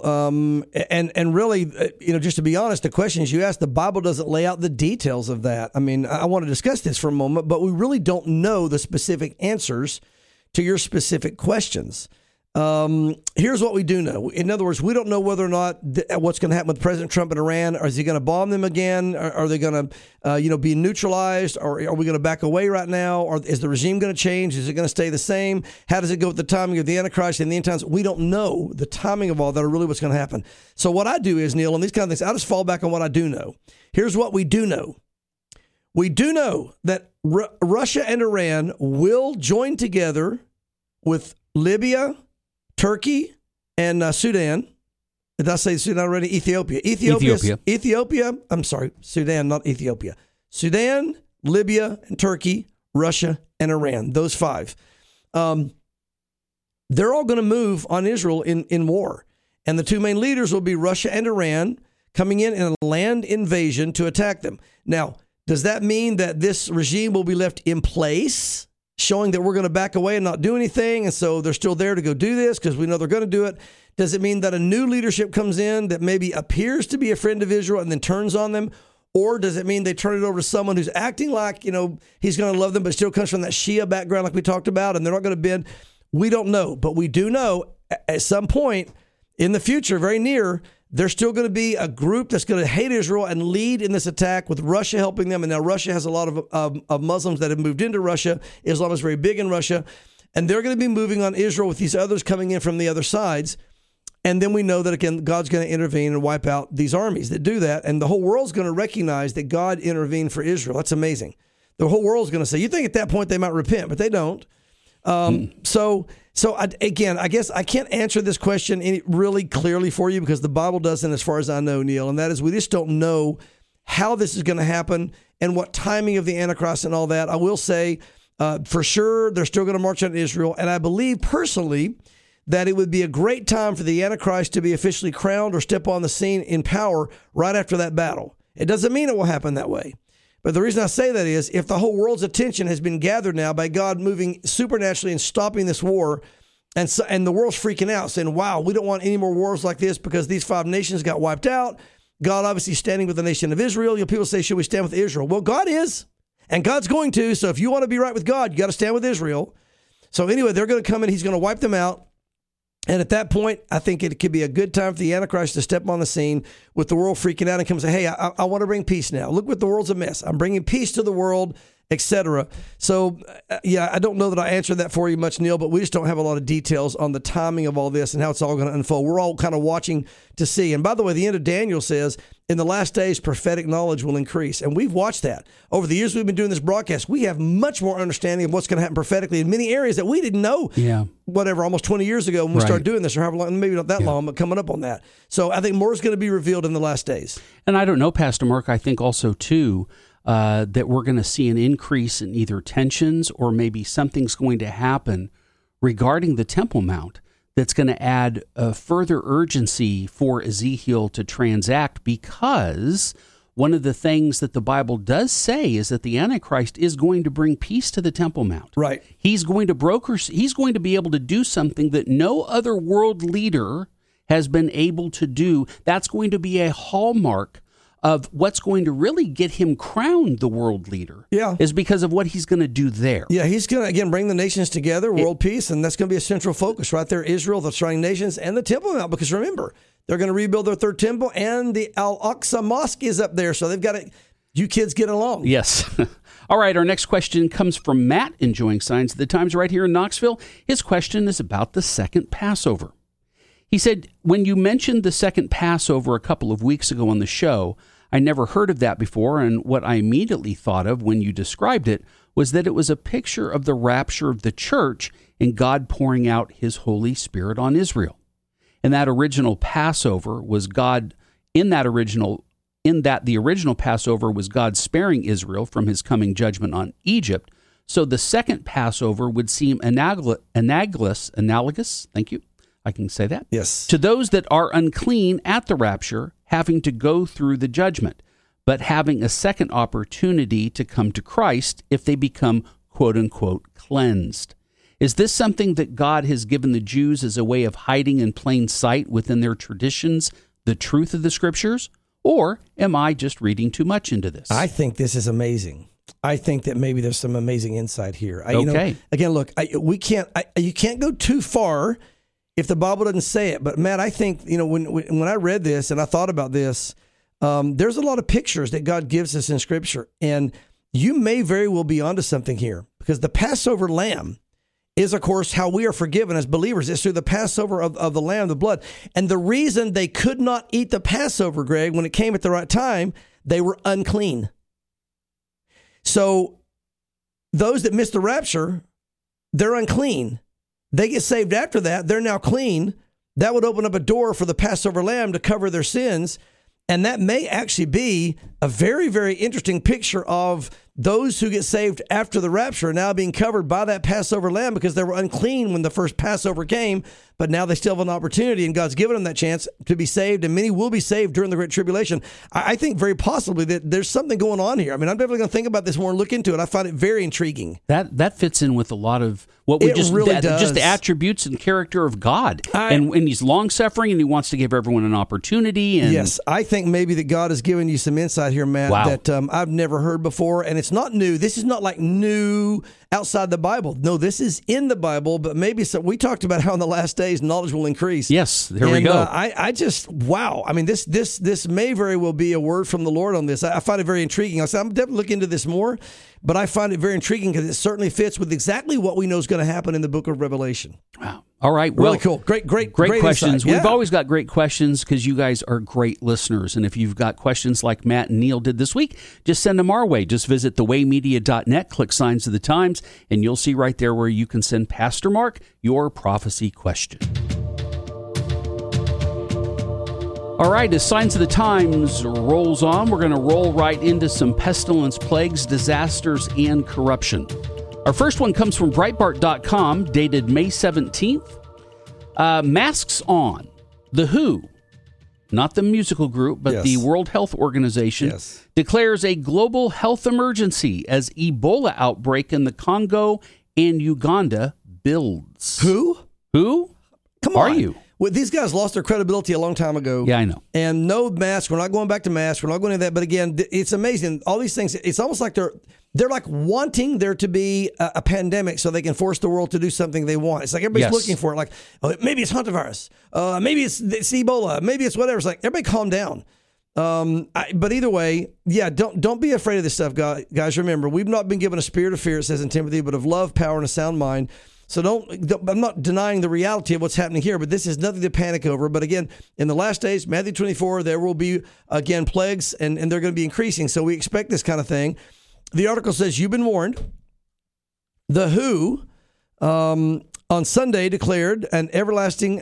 And really, just to be honest, the questions you asked, the Bible doesn't lay out the details of that. I mean, I want to discuss this for a moment, but we really don't know the specific answers to your specific questions. Here's what we do know. In other words, we don't know whether or not what's going to happen with President Trump and Iran. Or is he going to bomb them again? Are they going to, be neutralized? Or are we going to back away right now? Or is the regime going to change? Is it going to stay the same? How does it go with the timing of the Antichrist and the end times? We don't know the timing of all that or really what's going to happen. So what I do is, Neil, on these kind of things, I just fall back on what I do know. Here's what we do know. We do know that Russia and Iran will join together with Libya, Turkey, and Sudan. Did I say Sudan already? Ethiopia. I'm sorry, Sudan, not Ethiopia. Sudan, Libya, and Turkey, Russia, and Iran. Those five. They're all going to move on Israel in war. And the two main leaders will be Russia and Iran coming in a land invasion to attack them. Now, does that mean that this regime will be left in place, showing that we're going to back away and not do anything, and so they're still there to go do this because we know they're going to do it? Does it mean that a new leadership comes in that maybe appears to be a friend of Israel and then turns on them? Or does it mean they turn it over to someone who's acting like, he's going to love them, but still comes from that Shia background like we talked about, and they're not going to bend? We don't know, but we do know at some point in the future, very near, there's still going to be a group that's going to hate Israel and lead in this attack with Russia helping them. And now Russia has a lot of Muslims that have moved into Russia. Islam is very big in Russia. And they're going to be moving on Israel with these others coming in from the other sides. And then we know that, again, God's going to intervene and wipe out these armies that do that. And the whole world's going to recognize that God intervened for Israel. That's amazing. The whole world's going to say, you think at that point they might repent, but they don't. So again, I guess I can't answer this question really clearly for you because the Bible doesn't, as far as I know, Neil, and that is we just don't know how this is going to happen and what timing of the Antichrist and all that. I will say for sure they're still going to march on Israel, and I believe personally that it would be a great time for the Antichrist to be officially crowned or step on the scene in power right after that battle. It doesn't mean it will happen that way. But the reason I say that is if the whole world's attention has been gathered now by God moving supernaturally and stopping this war, and the world's freaking out saying, wow, we don't want any more wars like this because these 5 nations got wiped out. God obviously standing with the nation of Israel. People say, should we stand with Israel? Well, God is, and God's going to. So if you want to be right with God, you got to stand with Israel. So anyway, they're going to come in. He's going to wipe them out. And at that point, I think it could be a good time for the Antichrist to step on the scene with the world freaking out and come say, hey, I want to bring peace now. Look what the world's a mess. I'm bringing peace to the world, etc. So, I don't know that I answered that for you much, Neil, but we just don't have a lot of details on the timing of all this and how it's all going to unfold. We're all kind of watching to see. And by the way, the end of Daniel says, in the last days, prophetic knowledge will increase. And we've watched that. Over the years we've been doing this broadcast, we have much more understanding of what's going to happen prophetically in many areas that we didn't know, almost 20 years ago when we started doing this, or however long, maybe not that long, but coming up on that. So I think more is going to be revealed in the last days. And I don't know, Pastor Mark, I think also, too, that we're going to see an increase in either tensions or maybe something's going to happen regarding the Temple Mount that's going to add further urgency for Ezekiel to transact, because one of the things that the Bible does say is that the Antichrist is going to bring peace to the Temple Mount. Right. He's going to be able to do something that no other world leader has been able to do. That's going to be a hallmark of what's going to really get him crowned the world leader, is because of what he's going to do there. Yeah, he's going to, again, bring the nations together, world peace, and that's going to be a central focus right there, Israel, the surrounding nations, and the Temple Mount, because remember, they're going to rebuild their third temple, and the Al-Aqsa Mosque is up there, so they've got to, you kids get along. Yes. All right, our next question comes from Matt, enjoying Signs of the Times right here in Knoxville. His question is about the second Passover. He said, when you mentioned the second Passover a couple of weeks ago on the show, I never heard of that before, and what I immediately thought of when you described it was that it was a picture of the rapture of the church and God pouring out his Holy Spirit on Israel. And that original Passover was God, in that the original Passover was God sparing Israel from his coming judgment on Egypt. So the second Passover would seem analogous, thank you, I can say that, yes, to those that are unclean at the rapture, having to go through the judgment, but having a second opportunity to come to Christ if they become, quote unquote, cleansed. Is this something that God has given the Jews as a way of hiding in plain sight within their traditions the truth of the Scriptures? Or am I just reading too much into this? I think this is amazing. I think that maybe there's some amazing insight here. Okay. Again, look, you can't go too far if the Bible doesn't say it. But Matt, I think, when I read this and I thought about this, there's a lot of pictures that God gives us in Scripture. And you may very well be onto something here, because the Passover lamb is, of course, how we are forgiven as believers. It's through the Passover of the lamb, the blood. And the reason they could not eat the Passover, Greg, when it came at the right time, they were unclean. So those that missed the rapture, they're unclean. They get saved after that. They're now clean. That would open up a door for the Passover lamb to cover their sins. And that may actually be a very, very interesting picture of those who get saved after the rapture are now being covered by that Passover lamb, because they were unclean when the first Passover came, but now they still have an opportunity, and God's given them that chance to be saved, and many will be saved during the Great Tribulation. I think very possibly that there's something going on here. I mean, I'm definitely going to think about this more and look into it. I find it very intriguing. That fits in with a lot of what we just the attributes and character of God. And he's long-suffering, and he wants to give everyone an opportunity. And yes, I think maybe that God has given you some insight here, Matt, that I've never heard before, and it's not new. This is not like new outside the Bible. No, this is in the Bible, but maybe we talked about how in the last days knowledge will increase. Yes, there we go. I just, wow. I mean, this may very well be a word from the Lord on this. I find it very intriguing. I'm definitely looking into this more, but I find it very intriguing because it certainly fits with exactly what we know is going to happen in the book of Revelation. Wow. All right. Really cool. Great questions. Insight. We've always got great questions because you guys are great listeners. And if you've got questions like Matt and Neil did this week, just send them our way. Just visit thewaymedia.net, click Signs of the Times, and you'll see right there where you can send Pastor Mark your prophecy question. All right, as Signs of the Times rolls on, we're going to roll right into some pestilence, plagues, disasters, and corruption. Our first one comes from Breitbart.com, dated May 17th. Masks on. The WHO, not the musical group, but the World Health Organization, declares a global health emergency as Ebola outbreak in the Congo and Uganda builds. Who? Come on. Are you? Well, these guys lost their credibility a long time ago. Yeah, I know. And no mask. We're not going back to masks. We're not going to that. But again, it's amazing. All these things, it's almost like they're like wanting there to be a pandemic so they can force the world to do something they want. It's like everybody's looking for it. Like, maybe it's hantavirus. Maybe it's Ebola. Maybe it's whatever. It's like, everybody calm down. But either way, don't be afraid of this stuff, guys. Remember, we've not been given a spirit of fear, it says in Timothy, but of love, power, and a sound mind. So I'm not denying the reality of what's happening here, but this is nothing to panic over. But again, in the last days, Matthew 24, there will be, again, plagues, and they're going to be increasing. So we expect this kind of thing. The article says, you've been warned. The WHO on Sunday declared an ever-broadening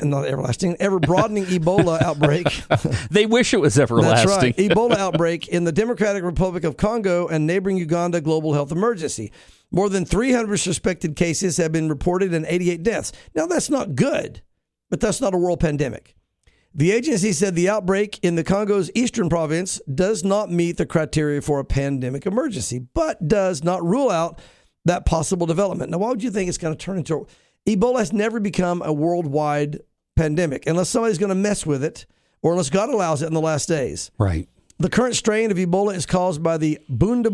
Ebola outbreak. They wish it was everlasting. That's right. Ebola outbreak in the Democratic Republic of Congo and neighboring Uganda global health emergency. More than 300 suspected cases have been reported and 88 deaths. Now, that's not good, but that's not a world pandemic. The agency said the outbreak in the Congo's eastern province does not meet the criteria for a pandemic emergency, but does not rule out that possible development. Now, why would you think it's going to turn into... Ebola has never become a worldwide pandemic unless somebody's going to mess with it or unless God allows it in the last days. Right. The current strain of Ebola is caused by the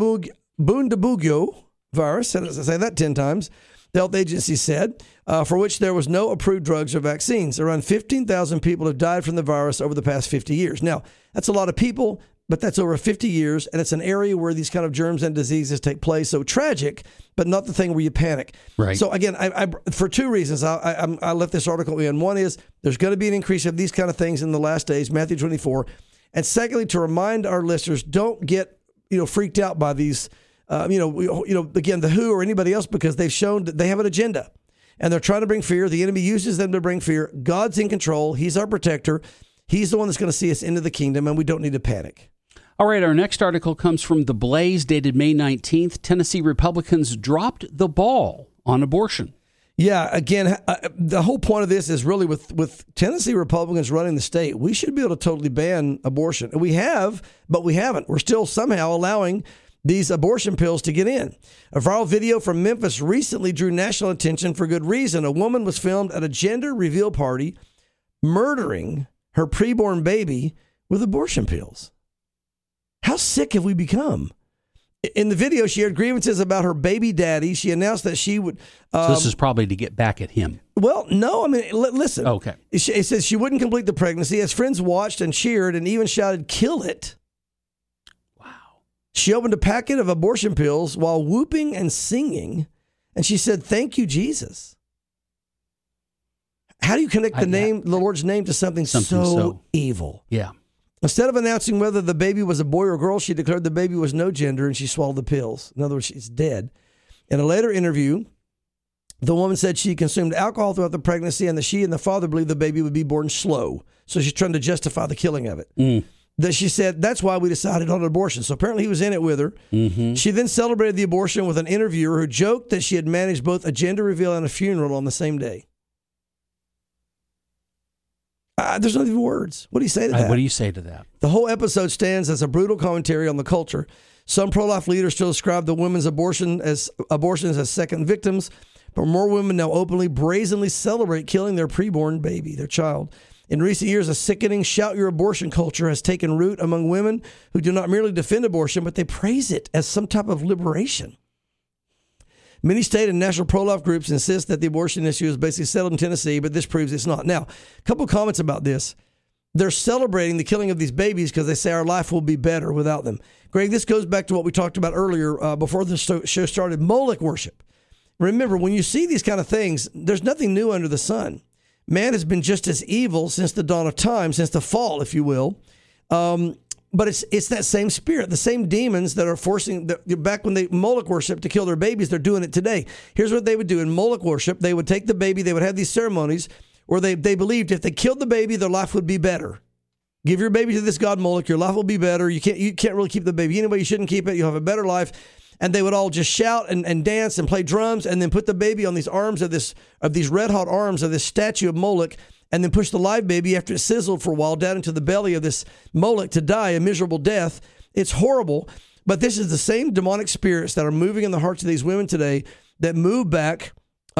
Bundibugyo virus, and as I say that 10 times, the health agency said, for which there was no approved drugs or vaccines. Around 15,000 people have died from the virus over the past 50 years. Now, that's a lot of people, but that's over 50 years, and it's an area where these kind of germs and diseases take place. So tragic, but not the thing where you panic. Right. So again, I for two reasons, I left this article in. One is there's going to be an increase of these kind of things in the last days, Matthew 24. And secondly, to remind our listeners, don't get freaked out by these. Again, the WHO or anybody else, because they've shown that they have an agenda and they're trying to bring fear. The enemy uses them to bring fear. God's in control. He's our protector. He's the one that's going to see us into the kingdom, and we don't need to panic. All right, our next article comes from The Blaze, dated May 19th. Tennessee Republicans dropped the ball on abortion. Yeah, again, the whole point of this is really with Tennessee Republicans running the state, we should be able to totally ban abortion. And we have, but we haven't. We're still somehow allowing these abortion pills to get in. A viral video from Memphis recently drew national attention for good reason. A woman was filmed at a gender reveal party murdering her preborn baby with abortion pills. How sick have we become? In the video, she aired grievances about her baby daddy. She announced that she would... So this is probably to get back at him. Well, no, I mean, listen. Okay. It says she wouldn't complete the pregnancy as friends watched and cheered and even shouted, "Kill it." Wow. She opened a packet of abortion pills while whooping and singing, and she said, "Thank you, Jesus." How do you connect the Lord's name to something so evil? Yeah. Instead of announcing whether the baby was a boy or girl, she declared the baby was no gender and she swallowed the pills. In other words, she's dead. In a later interview, the woman said she consumed alcohol throughout the pregnancy and that she and the father believed the baby would be born slow. So she's trying to justify the killing of it. That she said, that's why we decided on an abortion. So apparently he was in it with her. Mm-hmm. She then celebrated the abortion with an interviewer who joked that she had managed both a gender reveal and a funeral on the same day. There's not even words. What do you say to that? What do you say to that? The whole episode stands as a brutal commentary on the culture. Some pro-life leaders still describe the women's abortions as second victims, but more women now openly, brazenly celebrate killing their preborn baby, their child. In recent years, a sickening shout your abortion culture has taken root among women who do not merely defend abortion, but they praise it as some type of liberation. Many state and national pro-life groups insist that the abortion issue is basically settled in Tennessee, but this proves it's not. Now, a couple of comments about this. They're celebrating the killing of these babies because they say our life will be better without them. Greg, this goes back to what we talked about earlier before the show started, Moloch worship. Remember, when you see these kind of things, there's nothing new under the sun. Man has been just as evil since the dawn of time, since the fall, if you will. But it's that same spirit, the same demons that are forcing, back when they Moloch worship to kill their babies, they're doing it today. Here's what they would do in Moloch worship. They would take the baby, they would have these ceremonies where they believed if they killed the baby, their life would be better. Give your baby to this god Moloch, your life will be better. You can't really keep the baby anyway, you shouldn't keep it, you'll have a better life. And they would all just shout and dance and play drums and then put the baby on these arms of these red hot arms of this statue of Moloch, and then push the live baby after it sizzled for a while down into the belly of this Moloch to die a miserable death. It's horrible, but this is the same demonic spirits that are moving in the hearts of these women today that moved back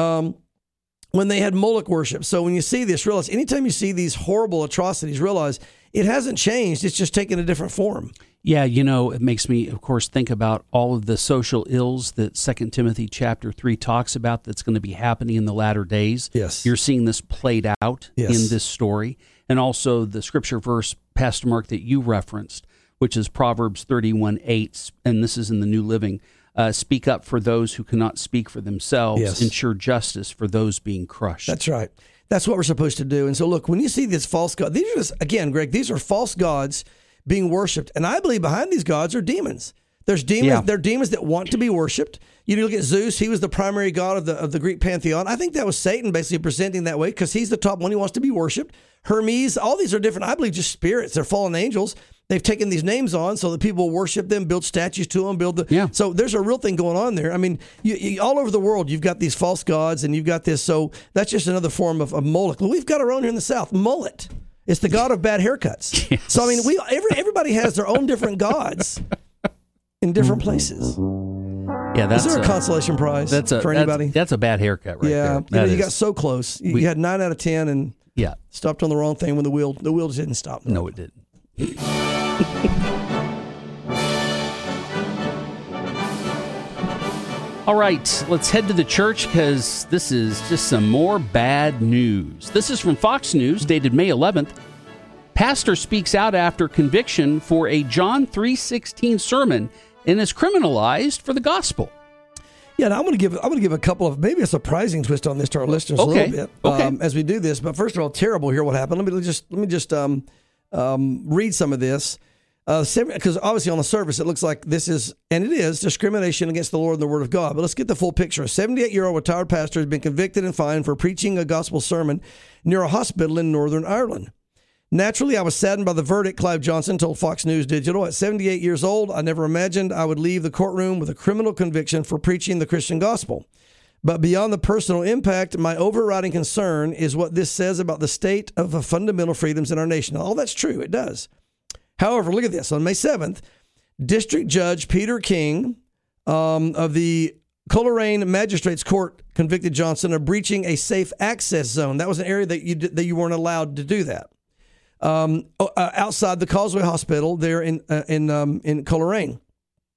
when they had Moloch worship. So when you see this, realize anytime you see these horrible atrocities, realize it hasn't changed. It's just taken a different form. Yeah, it makes me, of course, think about all of the social ills that 2 Timothy chapter 3 talks about that's going to be happening in the latter days. Yes. You're seeing this played out in this story. And also the scripture verse, Pastor Mark, that you referenced, which is Proverbs 31:8, and this is in the New Living. Speak up for those who cannot speak for themselves. Ensure justice for those being crushed. That's right. That's what we're supposed to do. And so, look, when you see this false god, these are just, again, Greg, these are false gods being worshipped. And I believe behind these gods are demons. There's demons. Yeah. There are demons that want to be worshipped. You look at Zeus. He was the primary god of the Greek pantheon. I think that was Satan basically presenting that way because he's the top one. He wants to be worshipped. Hermes, all these are different. I believe just spirits. They're fallen angels. They've taken these names on so that people will worship them, build statues to them, So there's a real thing going on there. I mean, you, all over the world, you've got these false gods and you've got this. So that's just another form of Moloch. Well, we've got our own here in the South, Mullet. It's the god of bad haircuts. Yes. So, I mean, everybody has their own different gods in different places. Yeah, is there a consolation prize for anybody? That's a bad haircut right there. Yeah, you got so close. You had 9 out of 10 and stopped on the wrong thing when the wheel just didn't stop. No, it didn't. All right, let's head to the church because this is just some more bad news. This is from Fox News, dated May 11th. Pastor speaks out after conviction for a John 3:16 sermon and is criminalized for the gospel. Yeah, and I'm going to give a couple of maybe a surprising twist on this to our listeners a little bit as we do this. But first of all, terrible here what happened. Let me just read some of this. Because obviously on the surface it looks like this is, and it is, discrimination against the Lord and the Word of God. But let's get the full picture. A 78-year-old retired pastor has been convicted and fined for preaching a gospel sermon near a hospital in Northern Ireland. Naturally, I was saddened by the verdict, Clive Johnson told Fox News Digital. At 78 years old, I never imagined I would leave the courtroom with a criminal conviction for preaching the Christian gospel. But beyond the personal impact, my overriding concern is what this says about the state of fundamental freedoms in our nation. All that's true. It does. However, look at this. On May 7th, District Judge Peter King of the Coleraine Magistrates Court convicted Johnson of breaching a safe access zone. That was an area that you weren't allowed to do that. Outside the Causeway Hospital there in Coleraine.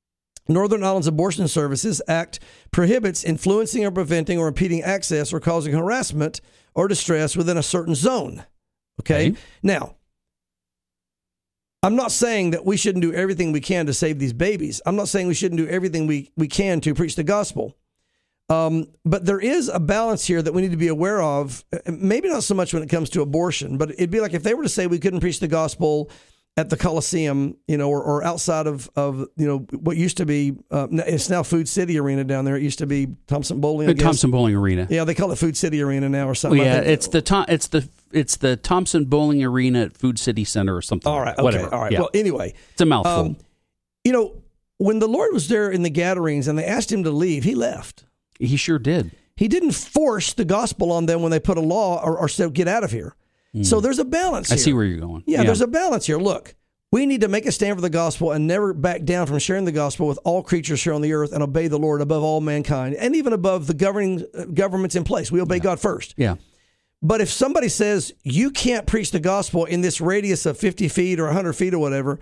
Northern Ireland's Abortion Services Act prohibits influencing or preventing or impeding access or causing harassment or distress within a certain zone. Okay? Now, I'm not saying that we shouldn't do everything we can to save these babies. I'm not saying we shouldn't do everything we can to preach the gospel. But there is a balance here that we need to be aware of. Maybe not so much when it comes to abortion, but it'd be like if they were to say we couldn't preach the gospel at the Coliseum, or outside of what used to be, it's now Food City Arena down there. It used to be Thompson Bowling. I guess. Thompson Bowling Arena. Yeah, they call it Food City Arena now or something. Well, yeah, it's the Thompson Bowling Arena at Food City Center or something. All right, okay, whatever. All right. Yeah. Well, anyway, it's a mouthful. When the Lord was there in the gatherings and they asked him to leave, he left. He sure did. He didn't force the gospel on them when they put a law or said, get out of here. So there's a balance here. I see where you're going. Yeah, there's a balance here. Look, we need to make a stand for the gospel and never back down from sharing the gospel with all creatures here on the earth and obey the Lord above all mankind and even above the governing governments in place. We obey God first. Yeah. But if somebody says you can't preach the gospel in this radius of 50 feet or 100 feet or whatever,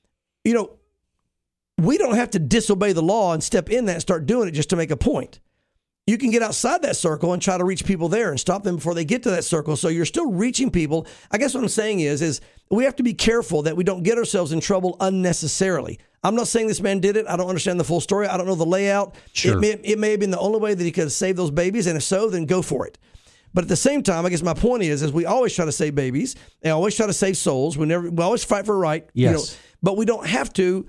we don't have to disobey the law and step in that and start doing it just to make a point. You can get outside that circle and try to reach people there and stop them before they get to that circle. So you're still reaching people. I guess what I'm saying is we have to be careful that we don't get ourselves in trouble unnecessarily. I'm not saying this man did it. I don't understand the full story. I don't know the layout. Sure. It may have been the only way that he could have saved those babies. And if so, then go for it. But at the same time, I guess my point is we always try to save babies and always try to save souls. We always fight for right. Yes. But we don't have to,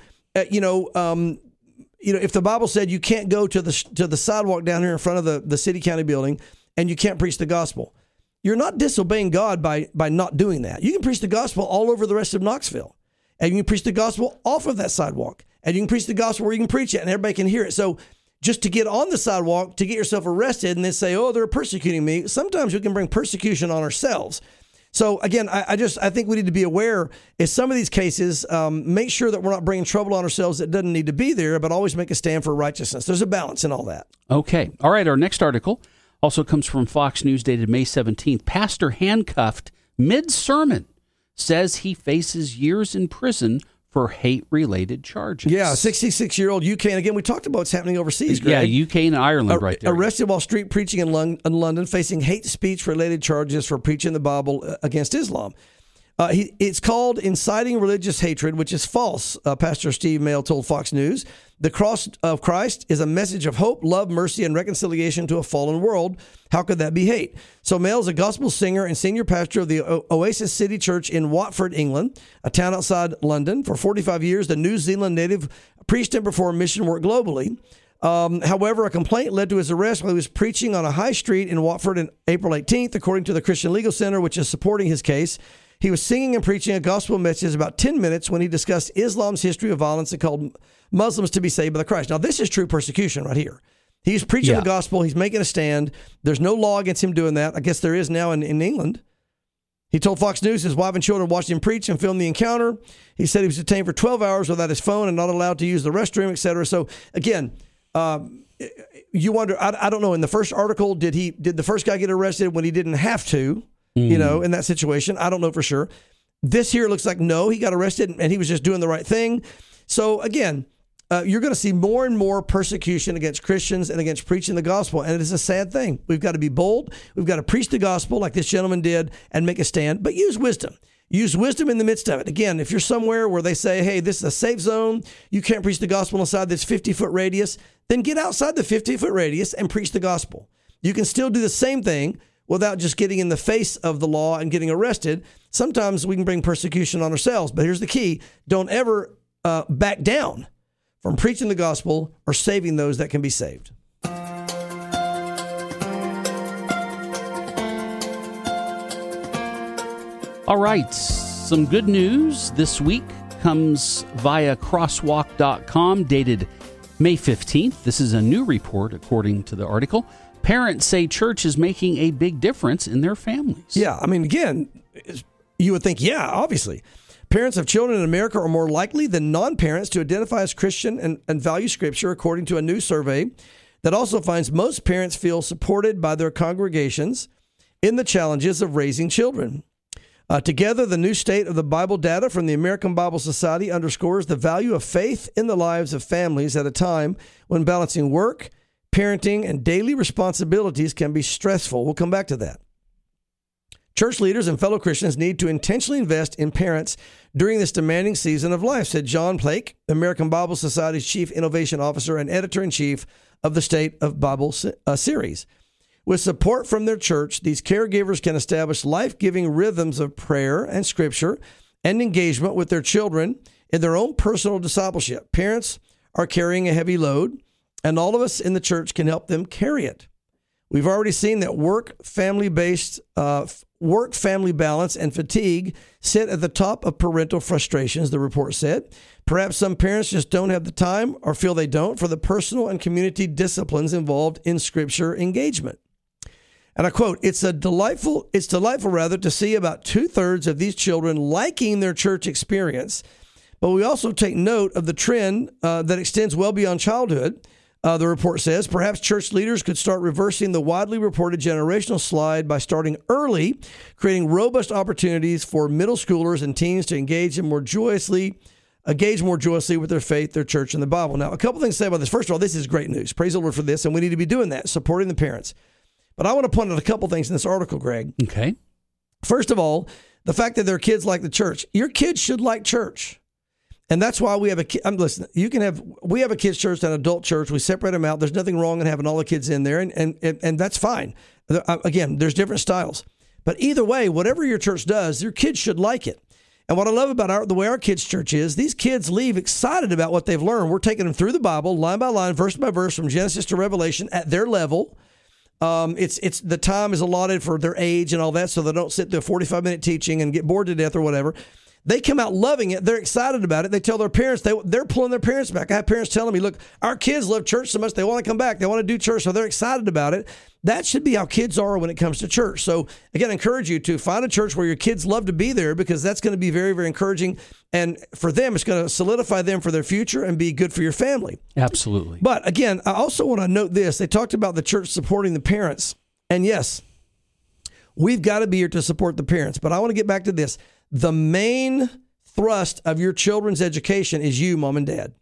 if the Bible said you can't go to the sidewalk down here in front of the city county building and you can't preach the gospel, you're not disobeying God by not doing that. You can preach the gospel all over the rest of Knoxville, and you can preach the gospel off of that sidewalk, and you can preach the gospel where you can preach it and everybody can hear it. So just to get on the sidewalk, to get yourself arrested and then say, oh, they're persecuting me, sometimes we can bring persecution on ourselves. So again, I think we need to be aware in some of these cases, make sure that we're not bringing trouble on ourselves that doesn't need to be there, but always make a stand for righteousness. There's a balance in all that. Okay. All right. Our next article also comes from Fox News dated May 17th. Pastor handcuffed mid-sermon says he faces years in prison for hate-related charges. Yeah, 66-year-old UK. And again, we talked about what's happening overseas, Greg. Yeah, UK and Ireland right there. Arrested while street preaching in London, facing hate speech-related charges for preaching the Bible against Islam. It's called inciting religious hatred, which is false, Pastor Steve Mail told Fox News. The cross of Christ is a message of hope, love, mercy, and reconciliation to a fallen world. How could that be hate? So Mail is a gospel singer and senior pastor of the Oasis City Church in Watford, England, a town outside London. For 45 years, the New Zealand native preached and performed mission work globally. However, a complaint led to his arrest while he was preaching on a high street in Watford on April 18th, according to the Christian Legal Center, which is supporting his case. He was singing and preaching a gospel message about 10 minutes when he discussed Islam's history of violence and called Muslims to be saved by the Christ. Now, this is true persecution right here. He's preaching the gospel. He's making a stand. There's no law against him doing that. I guess there is now in England. He told Fox News his wife and children watched him preach and film the encounter. He said he was detained for 12 hours without his phone and not allowed to use the restroom, etc. So, again, you wonder, I don't know, in the first article, did the first guy get arrested when he didn't have to? In that situation. I don't know for sure. This here looks like no, he got arrested and he was just doing the right thing. So again, you're going to see more and more persecution against Christians and against preaching the gospel. And it is a sad thing. We've got to be bold. We've got to preach the gospel like this gentleman did and make a stand, but use wisdom. Use wisdom in the midst of it. Again, if you're somewhere where they say, hey, this is a safe zone, you can't preach the gospel inside this 50-foot radius, then get outside the 50-foot radius and preach the gospel. You can still do the same thing without just getting in the face of the law and getting arrested. Sometimes we can bring persecution on ourselves, but here's the key. Don't ever back down from preaching the gospel or saving those that can be saved. All right, some good news this week comes via crosswalk.com, dated May 15th. This is a new report, according to the article. Parents say church is making a big difference in their families. Yeah, I mean, again, you would think, yeah, obviously. Parents of children in America are more likely than non-parents to identify as Christian and value Scripture, according to a new survey that also finds most parents feel supported by their congregations in the challenges of raising children. Together, the new state of the Bible data from the American Bible Society underscores the value of faith in the lives of families at a time when balancing work, parenting, and daily responsibilities can be stressful. We'll come back to that. Church leaders and fellow Christians need to intentionally invest in parents during this demanding season of life, said John Plake, American Bible Society's Chief Innovation Officer and Editor-in-Chief of the State of Bible series. With support from their church, these caregivers can establish life-giving rhythms of prayer and scripture and engagement with their children in their own personal discipleship. Parents are carrying a heavy load, and all of us in the church can help them carry it. We've already seen that work-family balance and fatigue sit at the top of parental frustrations, the report said. Perhaps some parents just don't have the time or feel they don't for the personal and community disciplines involved in scripture engagement. And I quote, it's delightful to see about 2/3 of these children liking their church experience. But we also take note of the trend that extends well beyond childhood. The report says perhaps church leaders could start reversing the widely reported generational slide by starting early, creating robust opportunities for middle schoolers and teens to engage more joyously with their faith, their church, and the Bible. Now, a couple things to say about this. First of all, this is great news. Praise the Lord for this, and we need to be doing that, supporting the parents. But I want to point out a couple things in this article, Greg. Okay. First of all, the fact that their kids like the church. Your kids should like church. And that's why we have we have a kids' church and an adult church. We separate them out. There's nothing wrong in having all the kids in there, and that's fine. Again, there's different styles. But either way, whatever your church does, your kids should like it. And what I love about the way our kids' church is, these kids leave excited about what they've learned. We're taking them through the Bible, line by line, verse by verse, from Genesis to Revelation at their level. It's the time is allotted for their age and all that, so they don't sit through a 45-minute teaching and get bored to death or whatever. They come out loving it. They're excited about it. They tell their parents, they're pulling their parents back. I have parents telling me, look, our kids love church so much, they want to come back. They want to do church, so they're excited about it. That should be how kids are when it comes to church. So, again, I encourage you to find a church where your kids love to be there, because that's going to be very, very encouraging. And for them, it's going to solidify them for their future and be good for your family. Absolutely. But, again, I also want to note this. They talked about the church supporting the parents. And, yes, we've got to be here to support the parents. But I want to get back to this. The main thrust of your children's education is you, mom and dad.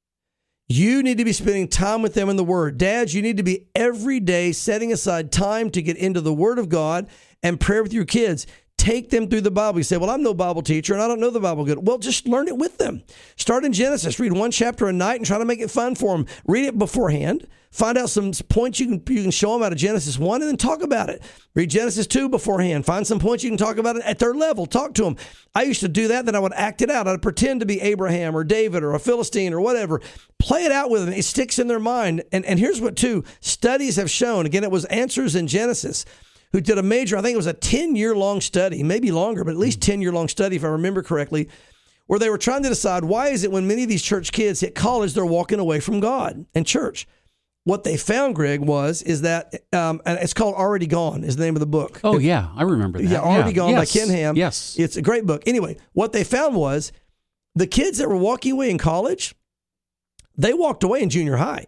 You need to be spending time with them in the Word. Dads, you need to be every day setting aside time to get into the Word of God and prayer with your kids. Take them through the Bible. You say, well, I'm no Bible teacher and I don't know the Bible good. Well, just learn it with them. Start in Genesis. Read one chapter a night and try to make it fun for them. Read it beforehand. Find out some points you can show them out of Genesis 1 and then talk about it. Read Genesis 2 beforehand. Find some points you can talk about it at their level. Talk to them. I used to do that. Then I would act it out. I'd pretend to be Abraham or David or a Philistine or whatever. Play it out with them. It sticks in their mind. And here's what, too, studies have shown. Again, it was Answers in Genesis, who did a major, I think it was a 10-year-long study, maybe longer, but at least 10-year-long study, if I remember correctly, where they were trying to decide why is it when many of these church kids hit college, they're walking away from God and church. What they found, Greg, is that, and it's called Already Gone is the name of the book. Oh, yeah, I remember that. Yeah, Already Gone yes. by Ken Ham. Yes. It's a great book. Anyway, what they found was the kids that were walking away in college, they walked away in junior high.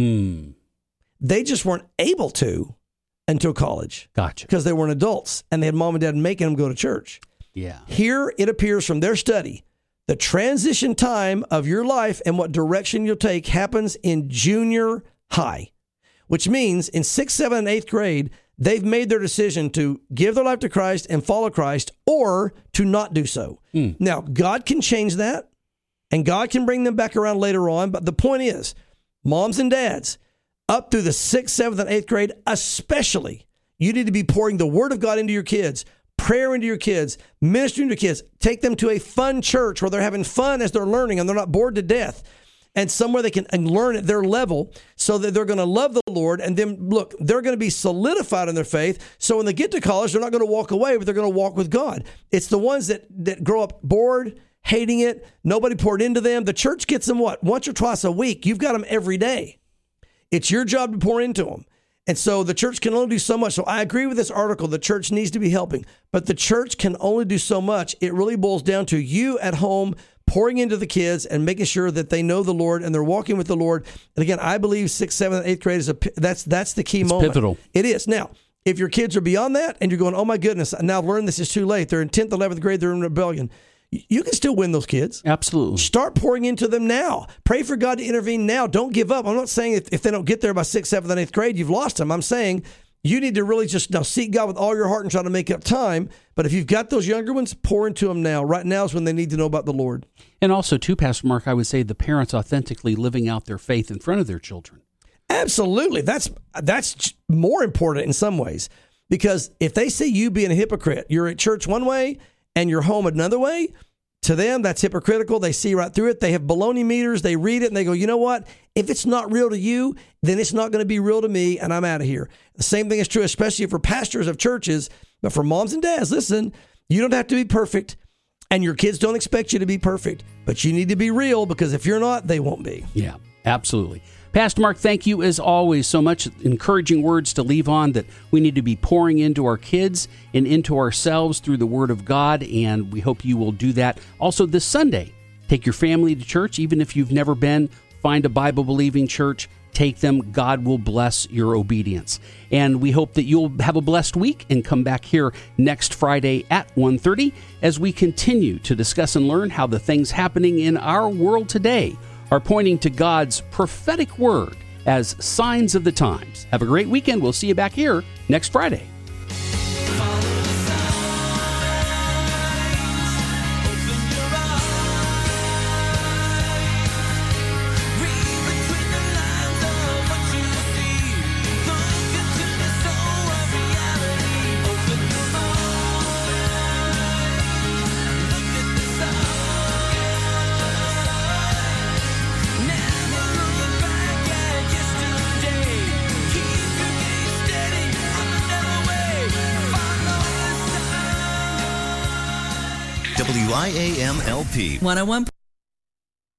They just weren't able to until college. Gotcha. Because they weren't adults and they had mom and dad making them go to church. Yeah. Here it appears from their study, the transition time of your life and what direction you'll take happens in junior high, which means in 6th, 7th, and 8th grade, they've made their decision to give their life to Christ and follow Christ or to not do so. Now, God can change that and God can bring them back around later on. But the point is, moms and dads, up through the 6th, 7th, and 8th grade, especially, you need to be pouring the Word of God into your kids, prayer into your kids, ministering to kids. Take them to a fun church where they're having fun as they're learning and they're not bored to death. And somewhere they can learn at their level so that they're going to love the Lord. And then, look, they're going to be solidified in their faith. So when they get to college, they're not going to walk away, but they're going to walk with God. It's the ones that grow up bored, hating it, nobody poured into them. The church gets them what? Once or twice a week. You've got them every day. It's your job to pour into them. And so the church can only do so much. So I agree with this article. The church needs to be helping, but the church can only do so much. It really boils down to you at home pouring into the kids and making sure that they know the Lord and they're walking with the Lord. And again, I believe 6th, 7th, 8th grade is that's the key moment. Pivotal. It is. Now, If your kids are beyond that and you're going, oh my goodness, now I've learned this is too late. They're in 10th, 11th grade, they're in rebellion. You can still win those kids. Absolutely. Start pouring into them now. Pray for God to intervene now. Don't give up. I'm not saying if they don't get there by 6th, 7th, and 8th grade, you've lost them. I'm saying you need to really just now seek God with all your heart and try to make up time. But if you've got those younger ones, pour into them now. Right now is when they need to know about the Lord. And also, too, Pastor Mark, I would say the parents authentically living out their faith in front of their children. Absolutely. That's more important in some ways. Because if they see you being a hypocrite, you're at church one way and you're home another way, to them, that's hypocritical. They see right through it. They have baloney meters. They read it and they go, you know what? If it's not real to you, then it's not going to be real to me, and I'm out of here. The same thing is true, especially for pastors of churches. But for moms and dads, listen, you don't have to be perfect, and your kids don't expect you to be perfect. But you need to be real, because if you're not, they won't be. Yeah, absolutely. Pastor Mark, thank you as always. So much encouraging words to leave on that we need to be pouring into our kids and into ourselves through the Word of God, and we hope you will do that. Also this Sunday, take your family to church. Even if you've never been, find a Bible-believing church. Take them. God will bless your obedience. And we hope that you'll have a blessed week and come back here next Friday at 1:30 as we continue to discuss and learn how the things happening in our world today are pointing to God's prophetic word as signs of the times. Have a great weekend. We'll see you back here next Friday. WIAM LP 101.